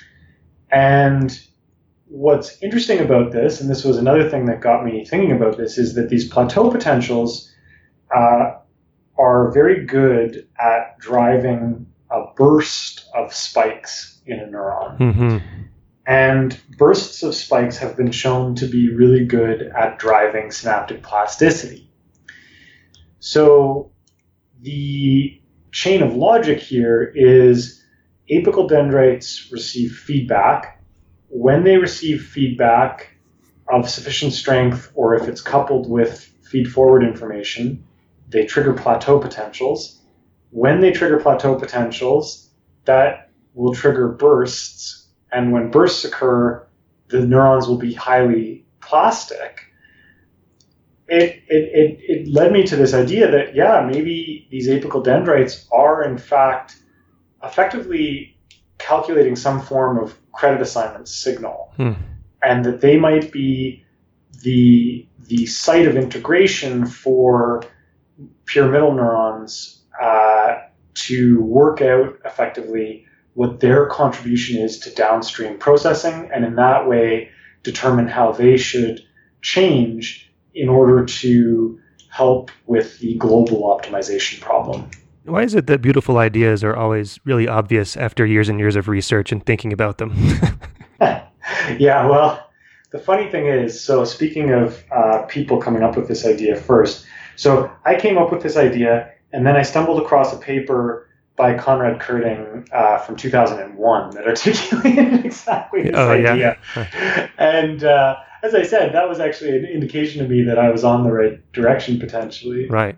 And what's interesting about this, and this was another thing that got me thinking about this, is that these plateau potentials uh, are very good at driving a burst of spikes in a neuron. Mm-hmm. And bursts of spikes have been shown to be really good at driving synaptic plasticity. So the chain of logic here is apical dendrites receive feedback. When they receive feedback of sufficient strength, or if it's coupled with feed-forward information, they trigger plateau potentials. When they trigger plateau potentials, that will trigger bursts. And when bursts occur, the neurons will be highly plastic. It, it, it, it led me to this idea that, yeah, maybe these apical dendrites are, in fact, effectively calculating some form of credit assignment signal, hmm. and that they might be the the site of integration for pyramidal neurons uh, to work out effectively what their contribution is to downstream processing, and in that way determine how they should change in order to help with the global optimization problem. Why is it that beautiful ideas are always really obvious after years and years of research and thinking about them? Yeah, well, the funny thing is, so speaking of uh, people coming up with this idea first, so I came up with this idea, and then I stumbled across a paper by Conrad Kurting uh, from two thousand one that articulated exactly this oh, idea. Yeah. And uh, as I said, that was actually an indication to me that I was on the right direction potentially. Right.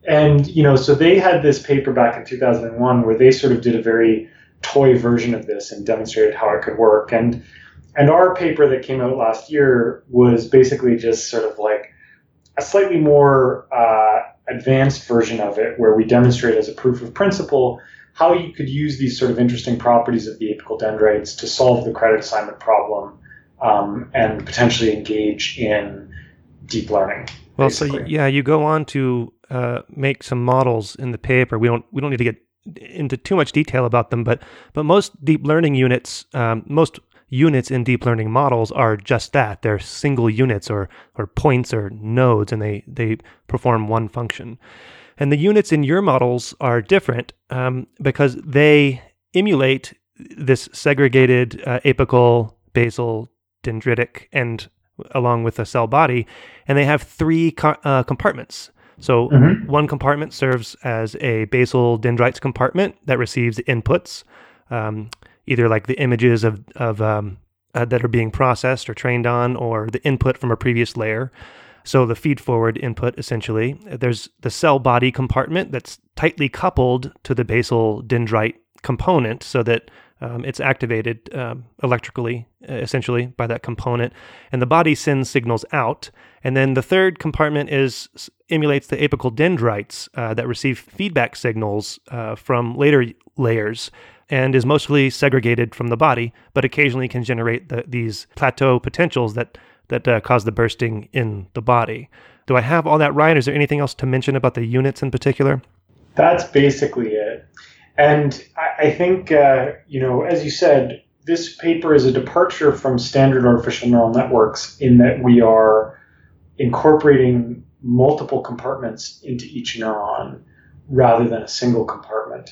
And, you know, so they had this paper back in two thousand one where they sort of did a very toy version of this and demonstrated how it could work. And and our paper that came out last year was basically just sort of like a slightly more uh, advanced version of it, where we demonstrate as a proof of principle how you could use these sort of interesting properties of the apical dendrites to solve the credit assignment problem um, and potentially engage in deep learning. Well, basically. So yeah, you go on to uh, make some models in the paper. We don't we don't need to get into too much detail about them, but but most deep learning units, um, most units in deep learning models are just that. They're single units or or points or nodes, and they they perform one function. And the units in your models are different um, because they emulate this segregated uh, apical, basal, dendritic, and along with a cell body, and they have three co- uh, compartments. So mm-hmm. one compartment serves as a basal dendrites compartment that receives inputs, um, either like the images of of um, uh, that are being processed or trained on, or the input from a previous layer. So the feed-forward input, essentially. There's the cell body compartment that's tightly coupled to the basal dendrite component so that um, it's activated um, electrically, essentially, by that component. And the body sends signals out. And then the third compartment is emulates the apical dendrites uh, that receive feedback signals uh, from later layers and is mostly segregated from the body, but occasionally can generate the, these plateau potentials that that uh, cause the bursting in the body. Do I have all that right? Is there anything else to mention about the units in particular? That's basically it. And I, I think, uh, you know, as you said, this paper is a departure from standard artificial neural networks in that we are incorporating multiple compartments into each neuron rather than a single compartment.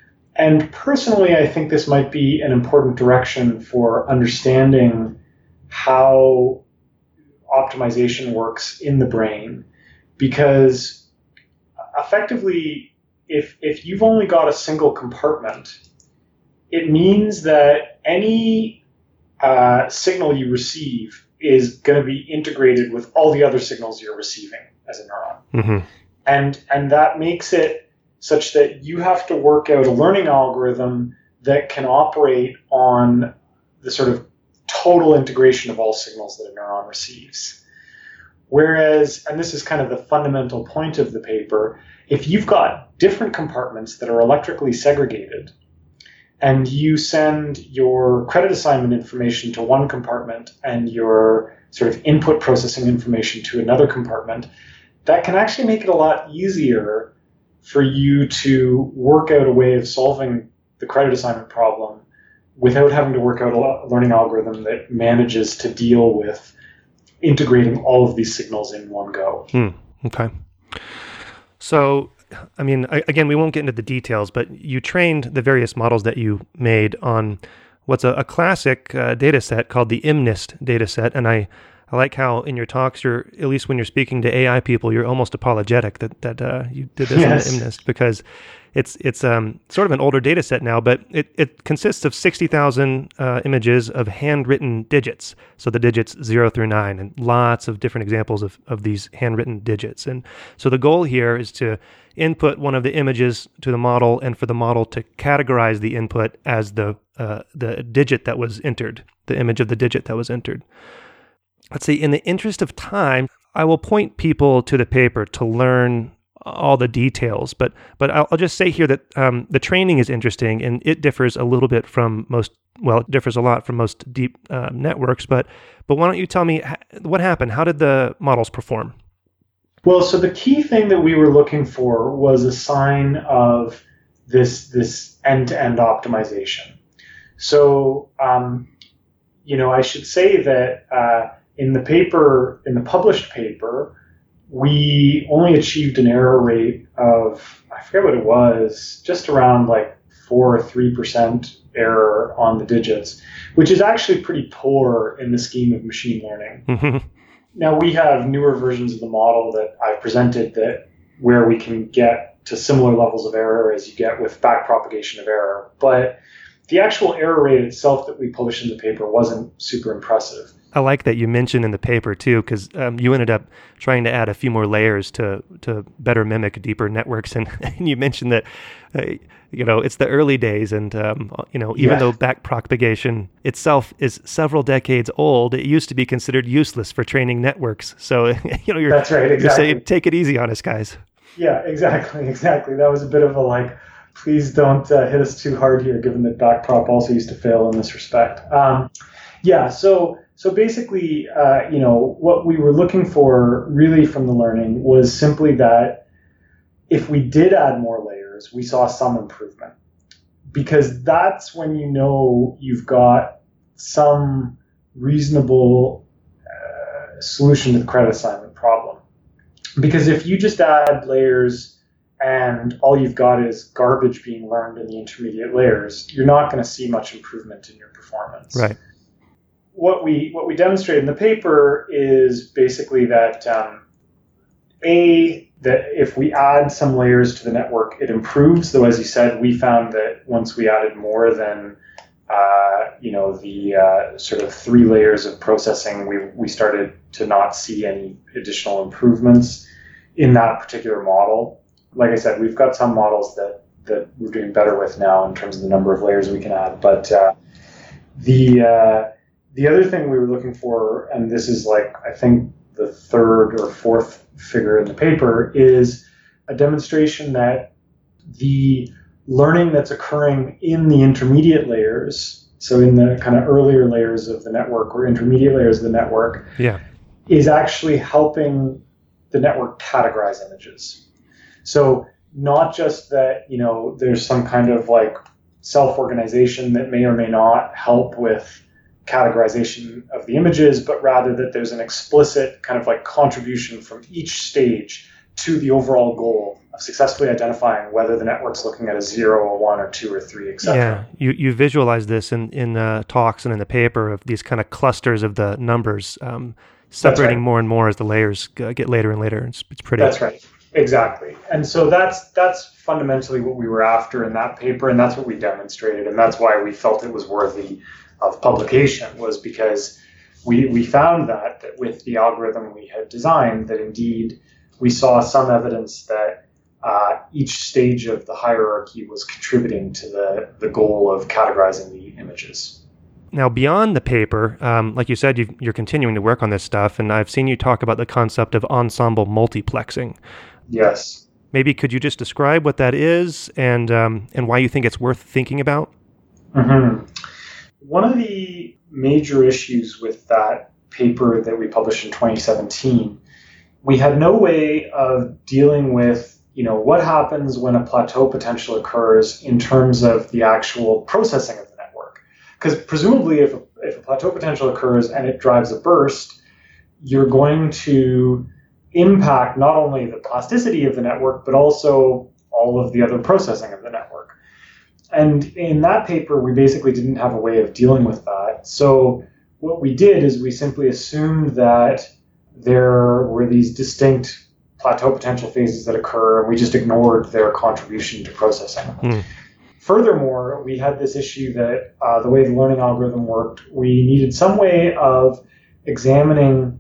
And personally, I think this might be an important direction for understanding how optimization works in the brain, because effectively, if if you've only got a single compartment, it means that any uh, signal you receive is going to be integrated with all the other signals you're receiving as a neuron. Mm-hmm. And and that makes it such that you have to work out a learning algorithm that can operate on the sort of total integration of all signals that a neuron receives. Whereas, and this is kind of the fundamental point of the paper, if you've got different compartments that are electrically segregated, and you send your credit assignment information to one compartment and your sort of input processing information to another compartment, that can actually make it a lot easier for you to work out a way of solving the credit assignment problem without having to work out a learning algorithm that manages to deal with integrating all of these signals in one go. Hmm. Okay. So, I mean, again, we won't get into the details, but you trained the various models that you made on what's a, a classic uh, data set called the MNIST data set. And I, I like how in your talks, you're, at least when you're speaking to A I people, you're almost apologetic that, that uh, you did this yes. on the MNIST, because it's it's um, sort of an older data set now, but it, it consists of sixty thousand uh, images of handwritten digits. So the digits zero through nine, and lots of different examples of, of these handwritten digits. And so the goal here is to input one of the images to the model, and for the model to categorize the input as the uh, the digit that was entered, the image of the digit that was entered. Let's see, in the interest of time, I will point people to the paper to learn all the details, but but I'll, I'll just say here that um, the training is interesting, and it differs a little bit from most, well, it differs a lot from most deep uh, networks, but but why don't you tell me what happened? How did the models perform? Well, so the key thing that we were looking for was a sign of this this end-to-end optimization. So, um, you know, I should say that uh, in the paper, in the published paper, we only achieved an error rate of, I forget what it was, just around like four or three percent error on the digits, which is actually pretty poor in the scheme of machine learning. Mm-hmm. Now, we have newer versions of the model that I've presented that where we can get to similar levels of error as you get with backpropagation of error. But the actual error rate itself that we published in the paper wasn't super impressive. I like that you mentioned in the paper too, because um, you ended up trying to add a few more layers to to better mimic deeper networks, and, and you mentioned that uh, you know it's the early days, and um, you know even yeah. though back propagation itself is several decades old, it used to be considered useless for training networks. So you know you're that's right, exactly. You're saying take it easy on us, guys. Yeah, exactly, exactly. That was a bit of a like, please don't uh, hit us too hard here, given that backprop also used to fail in this respect. Um, yeah, so. So basically, uh, you know, what we were looking for really from the learning was simply that if we did add more layers, we saw some improvement, because that's when you know you've got some reasonable uh, solution to the credit assignment problem. Because if you just add layers and all you've got is garbage being learned in the intermediate layers, you're not going to see much improvement in your performance. Right. What we what we demonstrate in the paper is basically that um, a that if we add some layers to the network, it improves. Though, as you said, we found that once we added more than uh, you know the uh, sort of three layers of processing, we we started to not see any additional improvements in that particular model. Like I said, we've got some models that that we're doing better with now in terms of the number of layers we can add, but uh, the uh, The other thing we were looking for, and this is like, I think the third or fourth figure in the paper, is a demonstration that the learning that's occurring in the intermediate layers, so in the kind of earlier layers of the network or intermediate layers of the network, yeah. is actually helping the network categorize images. So not just that, you know, there's some kind of like self-organization that may or may not help with categorization of the images, but rather that there's an explicit kind of like contribution from each stage to the overall goal of successfully identifying whether the network's looking at a zero, a one, or two, or three, et cetera. Yeah, you you visualize this in in the talks and in the paper of these kind of clusters of the numbers, um, separating right. more and more as the layers get later and later. It's, it's pretty. That's right. Exactly. And so that's that's fundamentally what we were after in that paper, and that's what we demonstrated, and that's why we felt it was worthy of publication, was because we we found that, that with the algorithm we had designed, that indeed we saw some evidence that uh, each stage of the hierarchy was contributing to the, the goal of categorizing the images. Now, beyond the paper, um, like you said, you've, you're continuing to work on this stuff, and I've seen you talk about the concept of ensemble multiplexing. Yes. Maybe could you just describe what that is and um, and why you think it's worth thinking about? Mm-hmm. One of the major issues with that paper that we published in twenty seventeen, we had no way of dealing with, you know, what happens when a plateau potential occurs in terms of the actual processing of the network. Because presumably if a, if a plateau potential occurs and it drives a burst, you're going to impact not only the plasticity of the network, but also all of the other processing of the network. And in that paper, we basically didn't have a way of dealing with that. So what we did is we simply assumed that there were these distinct plateau potential phases that occur, and we just ignored their contribution to processing. Mm. Furthermore, we had this issue that uh, the way the learning algorithm worked, we needed some way of examining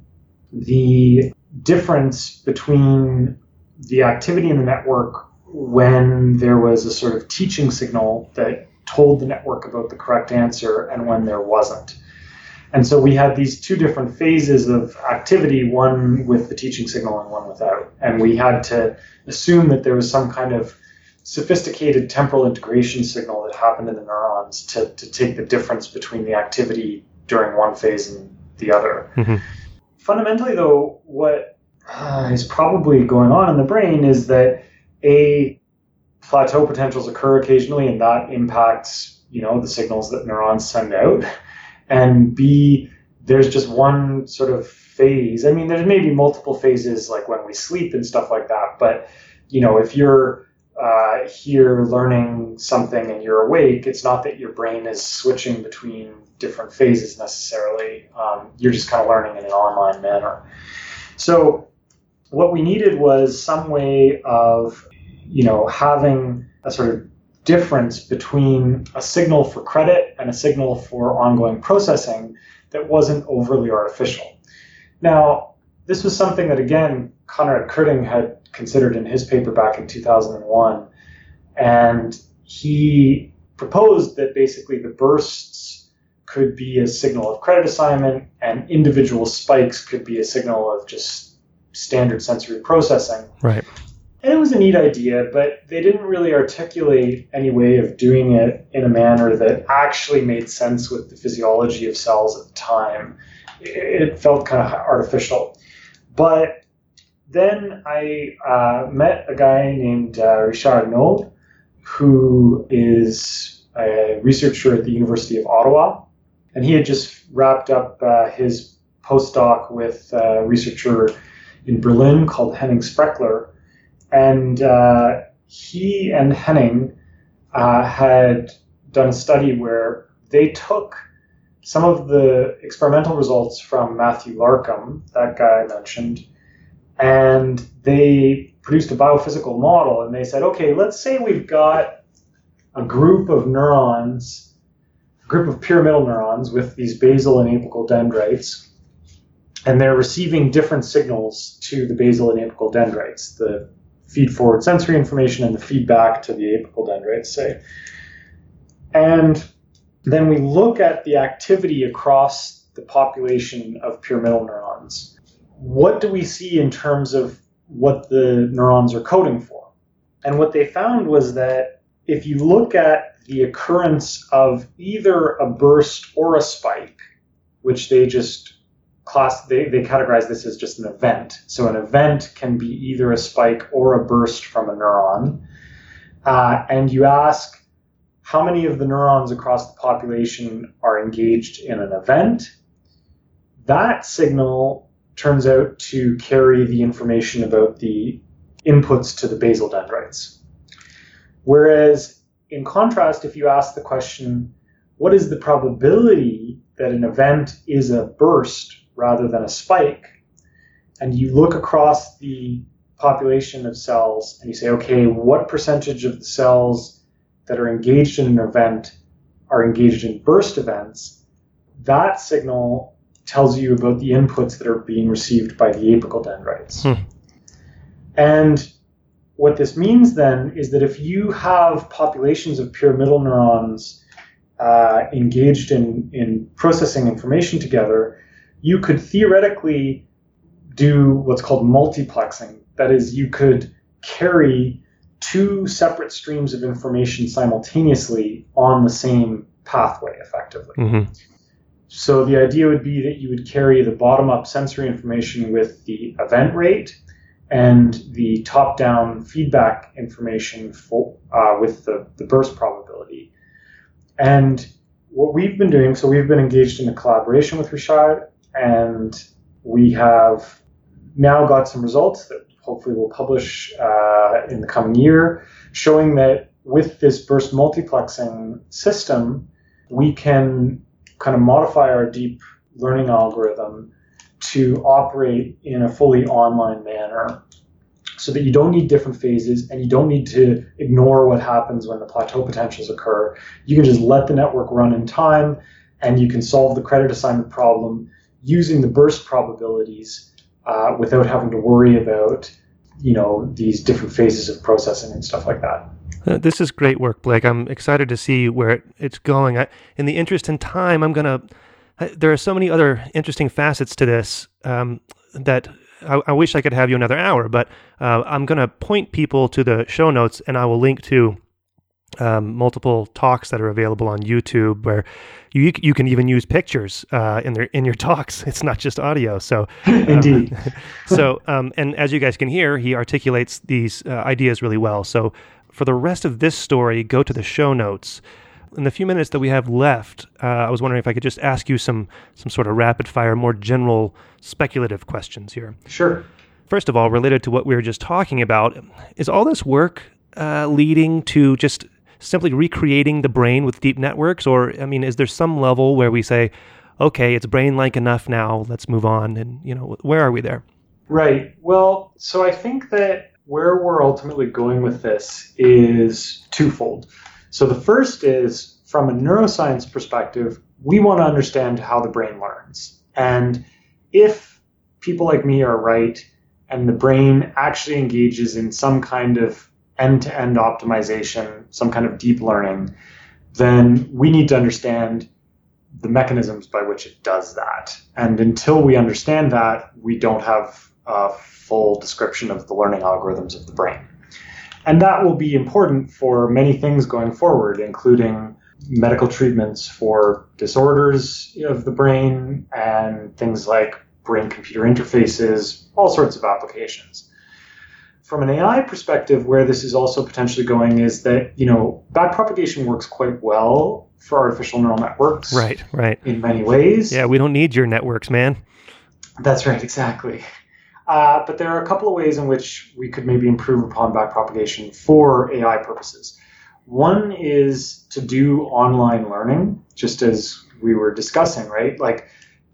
the difference between the activity in the network when there was a sort of teaching signal that told the network about the correct answer and when there wasn't. And so we had these two different phases of activity, one with the teaching signal and one without. And we had to assume that there was some kind of sophisticated temporal integration signal that happened in the neurons to, to take the difference between the activity during one phase and the other. Mm-hmm. Fundamentally, though, what uh, is probably going on in the brain is that A, plateau potentials occur occasionally, and that impacts, you know, the signals that neurons send out. And B, there's just one sort of phase. I mean, there's maybe multiple phases, like when we sleep and stuff like that. But, you know, if you're uh, here learning something and you're awake, it's not that your brain is switching between different phases necessarily. Um, you're just kind of learning in an online manner. So what we needed was some way of, you know, having a sort of difference between a signal for credit and a signal for ongoing processing that wasn't overly artificial. Now, this was something that, again, Conrad Kurting had considered in his paper back in two thousand one, and he proposed that basically the bursts could be a signal of credit assignment and individual spikes could be a signal of just standard sensory processing. Right. And it was a neat idea, but they didn't really articulate any way of doing it in a manner that actually made sense with the physiology of cells at the time. It felt kind of artificial. But then I uh, met a guy named uh, Richard Naud, who is a researcher at the University of Ottawa. And he had just wrapped up uh, his postdoc with a researcher in Berlin called Henning Spreckler. And uh, he and Henning uh, had done a study where they took some of the experimental results from Matthew Larkham, that guy I mentioned, and they produced a biophysical model. And they said, okay, let's say we've got a group of neurons, a group of pyramidal neurons with these basal and apical dendrites, and they're receiving different signals to the basal and apical dendrites, the feed-forward sensory information and the feedback to the apical dendrites, say. And then we look at the activity across the population of pyramidal neurons. What do we see in terms of what the neurons are coding for? And what they found was that if you look at the occurrence of either a burst or a spike, which they just class, they, they categorize this as just an event. So an event can be either a spike or a burst from a neuron. Uh, and you ask how many of the neurons across the population are engaged in an event. That signal turns out to carry the information about the inputs to the basal dendrites. Whereas, in contrast, if you ask the question, what is the probability that an event is a burst rather than a spike, and you look across the population of cells and you say, okay, what percentage of the cells that are engaged in an event are engaged in burst events, that signal tells you about the inputs that are being received by the apical dendrites. Hmm. And what this means then is that if you have populations of pyramidal neurons uh, engaged in, in processing information together, you could theoretically do what's called multiplexing. That is, you could carry two separate streams of information simultaneously on the same pathway, effectively. Mm-hmm. So the idea would be that you would carry the bottom-up sensory information with the event rate and the top-down feedback information for, uh, with the, the burst probability. And what we've been doing, so we've been engaged in a collaboration with Richard, and we have now got some results that hopefully we'll publish uh, in the coming year, showing that with this burst multiplexing system, we can kind of modify our deep learning algorithm to operate in a fully online manner so that you don't need different phases and you don't need to ignore what happens when the plateau potentials occur. You can just let the network run in time and you can solve the credit assignment problem using the burst probabilities uh, without having to worry about, you know, these different phases of processing and stuff like that. Uh, this is great work, Blake. I'm excited to see where it, it's going. I, in the interest in time, I'm going to, there are so many other interesting facets to this um, that I, I wish I could have you another hour, but uh, I'm going to point people to the show notes and I will link to Um, multiple talks that are available on YouTube where you you can even use pictures uh, in their in your talks. It's not just audio. So um, indeed. so um, and as you guys can hear, he articulates these uh, ideas really well. So for the rest of this story, go to the show notes. In the few minutes that we have left, uh, I was wondering if I could just ask you some some sort of rapid fire, more general speculative questions here. Sure. First of all, related to what we were just talking about, is all this work uh, leading to just simply recreating the brain with deep networks? Or, I mean, is there some level where we say, okay, it's brain-like enough now, let's move on, and, you know, where are we there? Right. Well, so I think that where we're ultimately going with this is twofold. So the first is, from a neuroscience perspective, we want to understand how the brain learns. And if people like me are right, and the brain actually engages in some kind of end-to-end optimization, some kind of deep learning, then we need to understand the mechanisms by which it does that. And until we understand that, we don't have a full description of the learning algorithms of the brain. And that will be important for many things going forward, including medical treatments for disorders of the brain and things like brain-computer interfaces, all sorts of applications. From an A I perspective, where this is also potentially going is that, you know, backpropagation works quite well for artificial neural networks. Right, right. In many ways. Yeah, we don't need your networks, man. That's right, exactly. Uh, but there are a couple of ways in which we could maybe improve upon backpropagation for A I purposes. One is to do online learning, just as we were discussing, right? Like,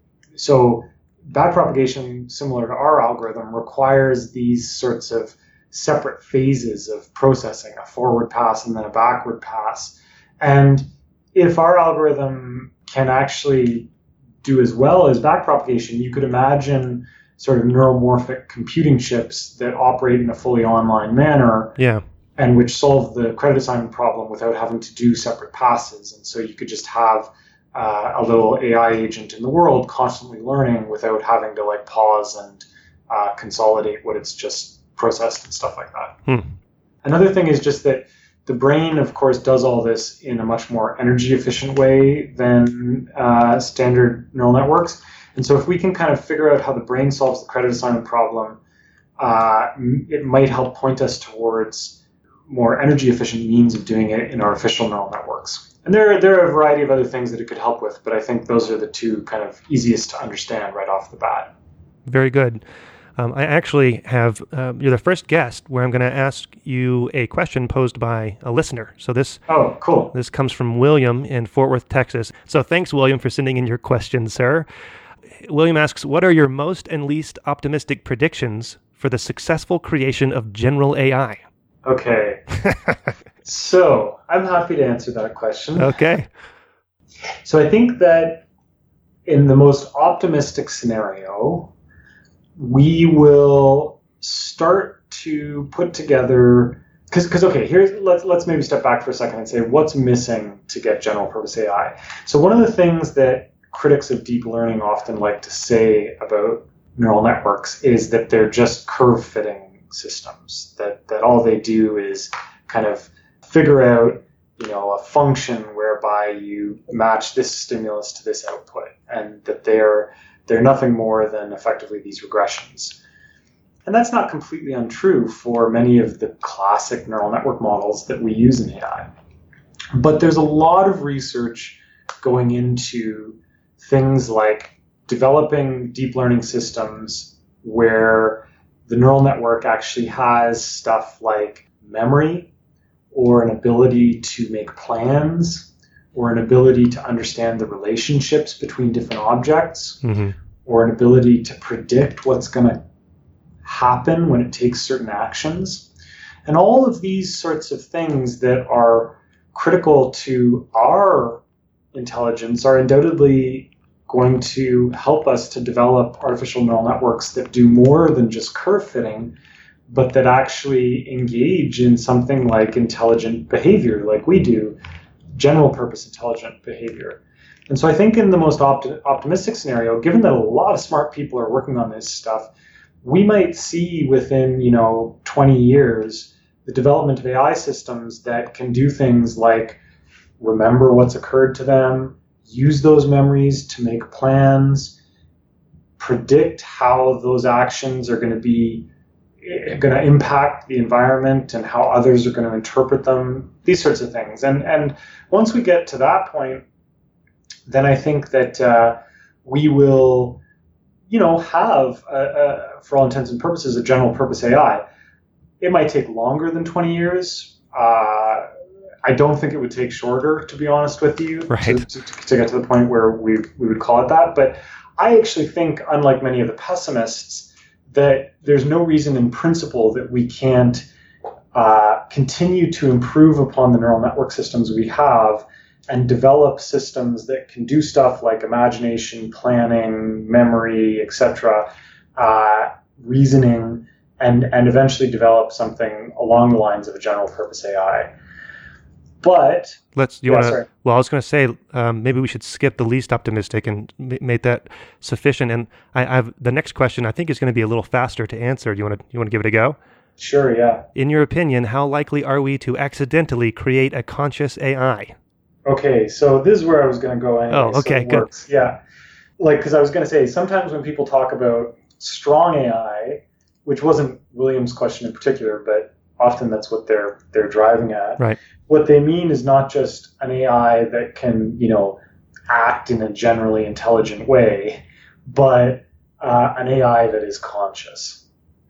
so backpropagation, similar to our algorithm, requires these sorts of separate phases of processing, a forward pass and then a backward pass. And if our algorithm can actually do as well as backpropagation, you could imagine sort of neuromorphic computing chips that operate in a fully online manner, yeah, and which solve the credit assignment problem without having to do separate passes. And so you could just have uh, a little A I agent in the world constantly learning without having to like pause and uh, consolidate what it's just processed and stuff like that. Hmm. Another thing is just that the brain, of course, does all this in a much more energy efficient way than uh, standard neural networks. And so if we can kind of figure out how the brain solves the credit assignment problem, uh, it might help point us towards more energy efficient means of doing it in artificial neural networks. And there are, there are a variety of other things that it could help with, but I think those are the two kind of easiest to understand right off the bat. Very good. Um, I actually have, uh, you're the first guest where I'm going to ask you a question posed by a listener. So this, oh, cool. This comes from William in Fort Worth, Texas. So thanks, William, for sending in your question, sir. William asks, what are your most and least optimistic predictions for the successful creation of general A I? Okay. So I'm happy to answer that question. Okay. So I think that in the most optimistic scenario, we will start to put together, because because okay, here's let's let's maybe step back for a second and say what's missing to get general purpose A I. So one of the things that critics of deep learning often like to say about neural networks is that they're just curve fitting systems, that that all they do is kind of figure out, you know, a function whereby you match this stimulus to this output, and that they're they're nothing more than effectively these regressions. And that's not completely untrue for many of the classic neural network models that we use in A I. But there's a lot of research going into things like developing deep learning systems where the neural network actually has stuff like memory, or an ability to make plans, or an ability to understand the relationships between different objects, mm-hmm. or an ability to predict what's going to happen when it takes certain actions. And all of these sorts of things that are critical to our intelligence are undoubtedly going to help us to develop artificial neural networks that do more than just curve fitting, but that actually engage in something like intelligent behavior, like we do, general purpose intelligent behavior. And so I think in the most opt- optimistic scenario, given that a lot of smart people are working on this stuff, we might see within, you know, twenty years, the development of A I systems that can do things like remember what's occurred to them, use those memories to make plans, predict how those actions are going to be going to impact the environment and how others are going to interpret them, these sorts of things. And and once we get to that point, then I think that uh, we will, you know, have, a, a, for all intents and purposes, a general purpose A I. It might take longer than twenty years. Uh, I don't think it would take shorter, to be honest with you, right. to, to, to get to the point where we we would call it that. But I actually think, unlike many of the pessimists, that there's no reason in principle that we can't uh, continue to improve upon the neural network systems we have and develop systems that can do stuff like imagination, planning, memory, et cetera, uh, reasoning, and, and eventually develop something along the lines of a general purpose A I. But let's. You yeah, want to? Well, I was going to say um, maybe we should skip the least optimistic and m- make that sufficient. And I, I've the next question I think is going to be a little faster to answer. Do you want to? You want to give it a go? Sure. Yeah. In your opinion, how likely are we to accidentally create a conscious A I? Okay, so this is where I was going to go anyway. Oh, okay, so good. Works. Yeah, like because I was going to say sometimes when people talk about strong A I, which wasn't William's question in particular, but often that's what they're they're driving at. Right. What they mean is not just an A I that can, you know, act in a generally intelligent way, but uh, an A I that is conscious.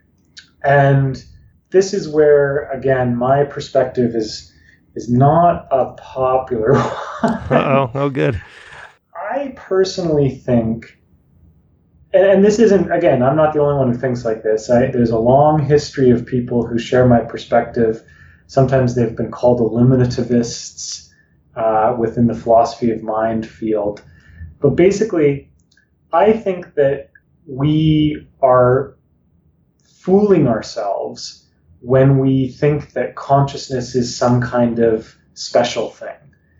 And this is where, again, my perspective is is not a popular one. Uh-oh. Oh, good. I personally think, and, and this isn't, again, I'm not the only one who thinks like this. I, there's a long history of people who share my perspective. Sometimes they've been called eliminativists uh, within the philosophy of mind field. But basically, I think that we are fooling ourselves when we think that consciousness is some kind of special thing.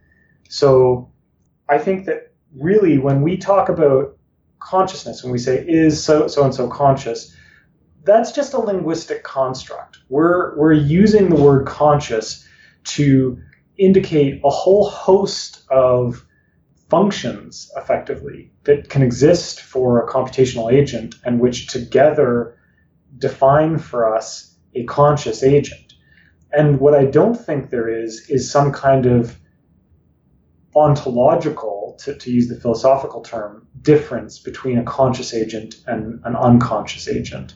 So I think that really when we talk about consciousness, when we say, is so, so-and-so conscious, that's just a linguistic construct. We're we're using the word conscious to indicate a whole host of functions, effectively, that can exist for a computational agent and which together define for us a conscious agent. And what I don't think there is is some kind of ontological, to, to use the philosophical term, difference between a conscious agent and an unconscious agent.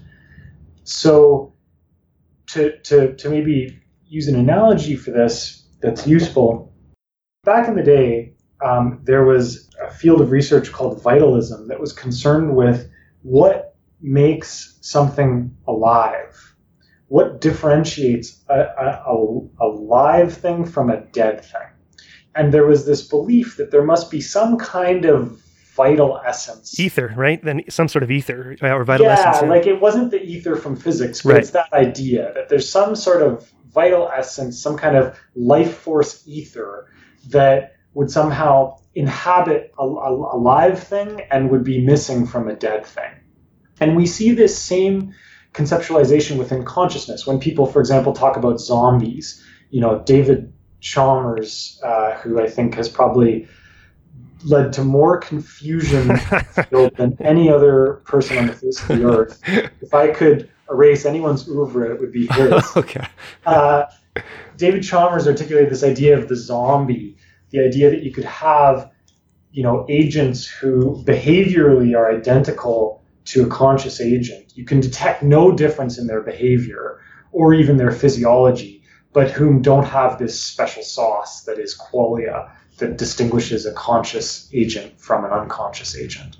So to, to, to maybe use an analogy for this that's useful, back in the day, um, there was a field of research called vitalism that was concerned with what makes something alive, what differentiates a, a, a live thing from a dead thing. And there was this belief that there must be some kind of vital essence. Ether, right? Then some sort of ether or vital yeah, essence. Yeah, like it wasn't the ether from physics, but right. It's that idea that there's some sort of vital essence, some kind of life force ether that would somehow inhabit a, a, a live thing and would be missing from a dead thing. And we see this same conceptualization within consciousness when people, for example, talk about zombies. You know, David Chalmers, uh, who I think has probably led to more confusion than any other person on the face of the earth. If I could erase anyone's oeuvre, it would be his. Okay. uh, David Chalmers articulated this idea of the zombie, the idea that you could have, you know, agents who behaviorally are identical to a conscious agent. You can detect no difference in their behavior or even their physiology, but whom don't have this special sauce that is qualia, that distinguishes a conscious agent from an unconscious agent.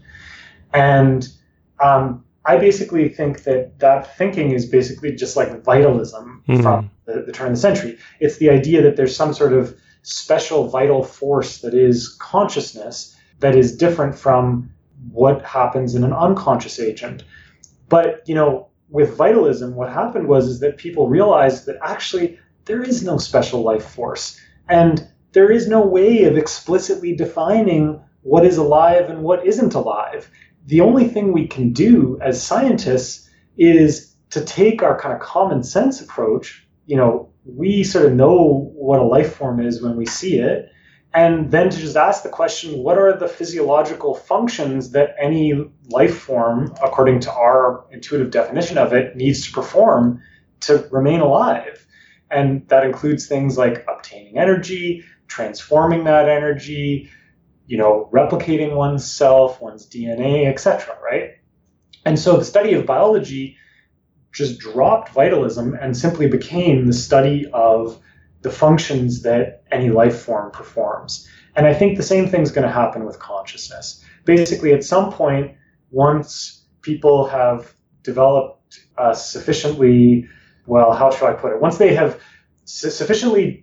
And um, I basically think that that thinking is basically just like vitalism mm-hmm. from the, the turn of the century. It's the idea that there's some sort of special vital force that is consciousness that is different from what happens in an unconscious agent. But, you know, with vitalism, what happened was is that people realized that actually there is no special life force. And there is no way of explicitly defining what is alive and what isn't alive. The only thing we can do as scientists is to take our kind of common sense approach. You know, we sort of know what a life form is when we see it, and then to just ask the question, what are the physiological functions that any life form, according to our intuitive definition of it, needs to perform to remain alive? And that includes things like obtaining energy, transforming that energy, you know, replicating one's self, one's D N A, et cetera, right? And so the study of biology just dropped vitalism and simply became the study of the functions that any life form performs. And I think the same thing's going to happen with consciousness. Basically, at some point, once people have developed uh, sufficiently, well, how shall I put it? Once they have su- sufficiently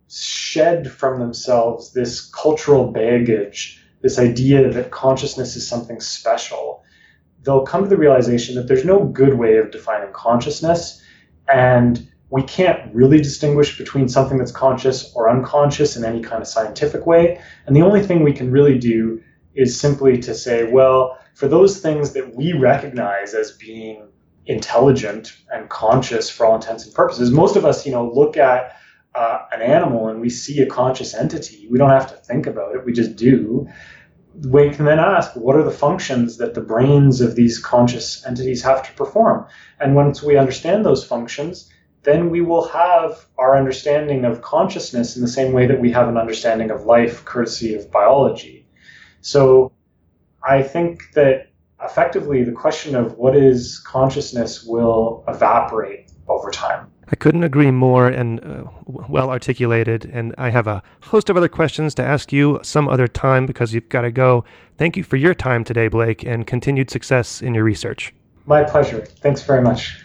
shed from themselves this cultural baggage, this idea that consciousness is something special, they'll come to the realization that there's no good way of defining consciousness, and we can't really distinguish between something that's conscious or unconscious in any kind of scientific way. And the only thing we can really do is simply to say, well, for those things that we recognize as being intelligent and conscious for all intents and purposes, most of us, you know, look at uh, an animal and we see a conscious entity. We don't have to think about it. We just do. We can then ask, what are the functions that the brains of these conscious entities have to perform? And once we understand those functions, then we will have our understanding of consciousness in the same way that we have an understanding of life, courtesy of biology. So I think that effectively the question of what is consciousness will evaporate over time. I couldn't agree more, and uh, well articulated, and I have a host of other questions to ask you some other time because you've got to go. Thank you for your time today, Blake, and continued success in your research. My pleasure. Thanks very much.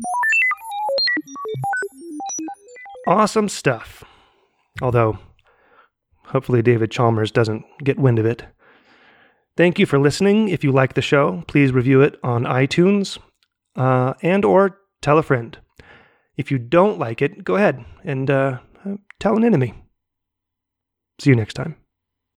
Awesome stuff. Although, hopefully David Chalmers doesn't get wind of it. Thank you for listening. If you like the show, please review it on iTunes uh, and or tell a friend. If you don't like it, go ahead and uh, tell an enemy. See you next time.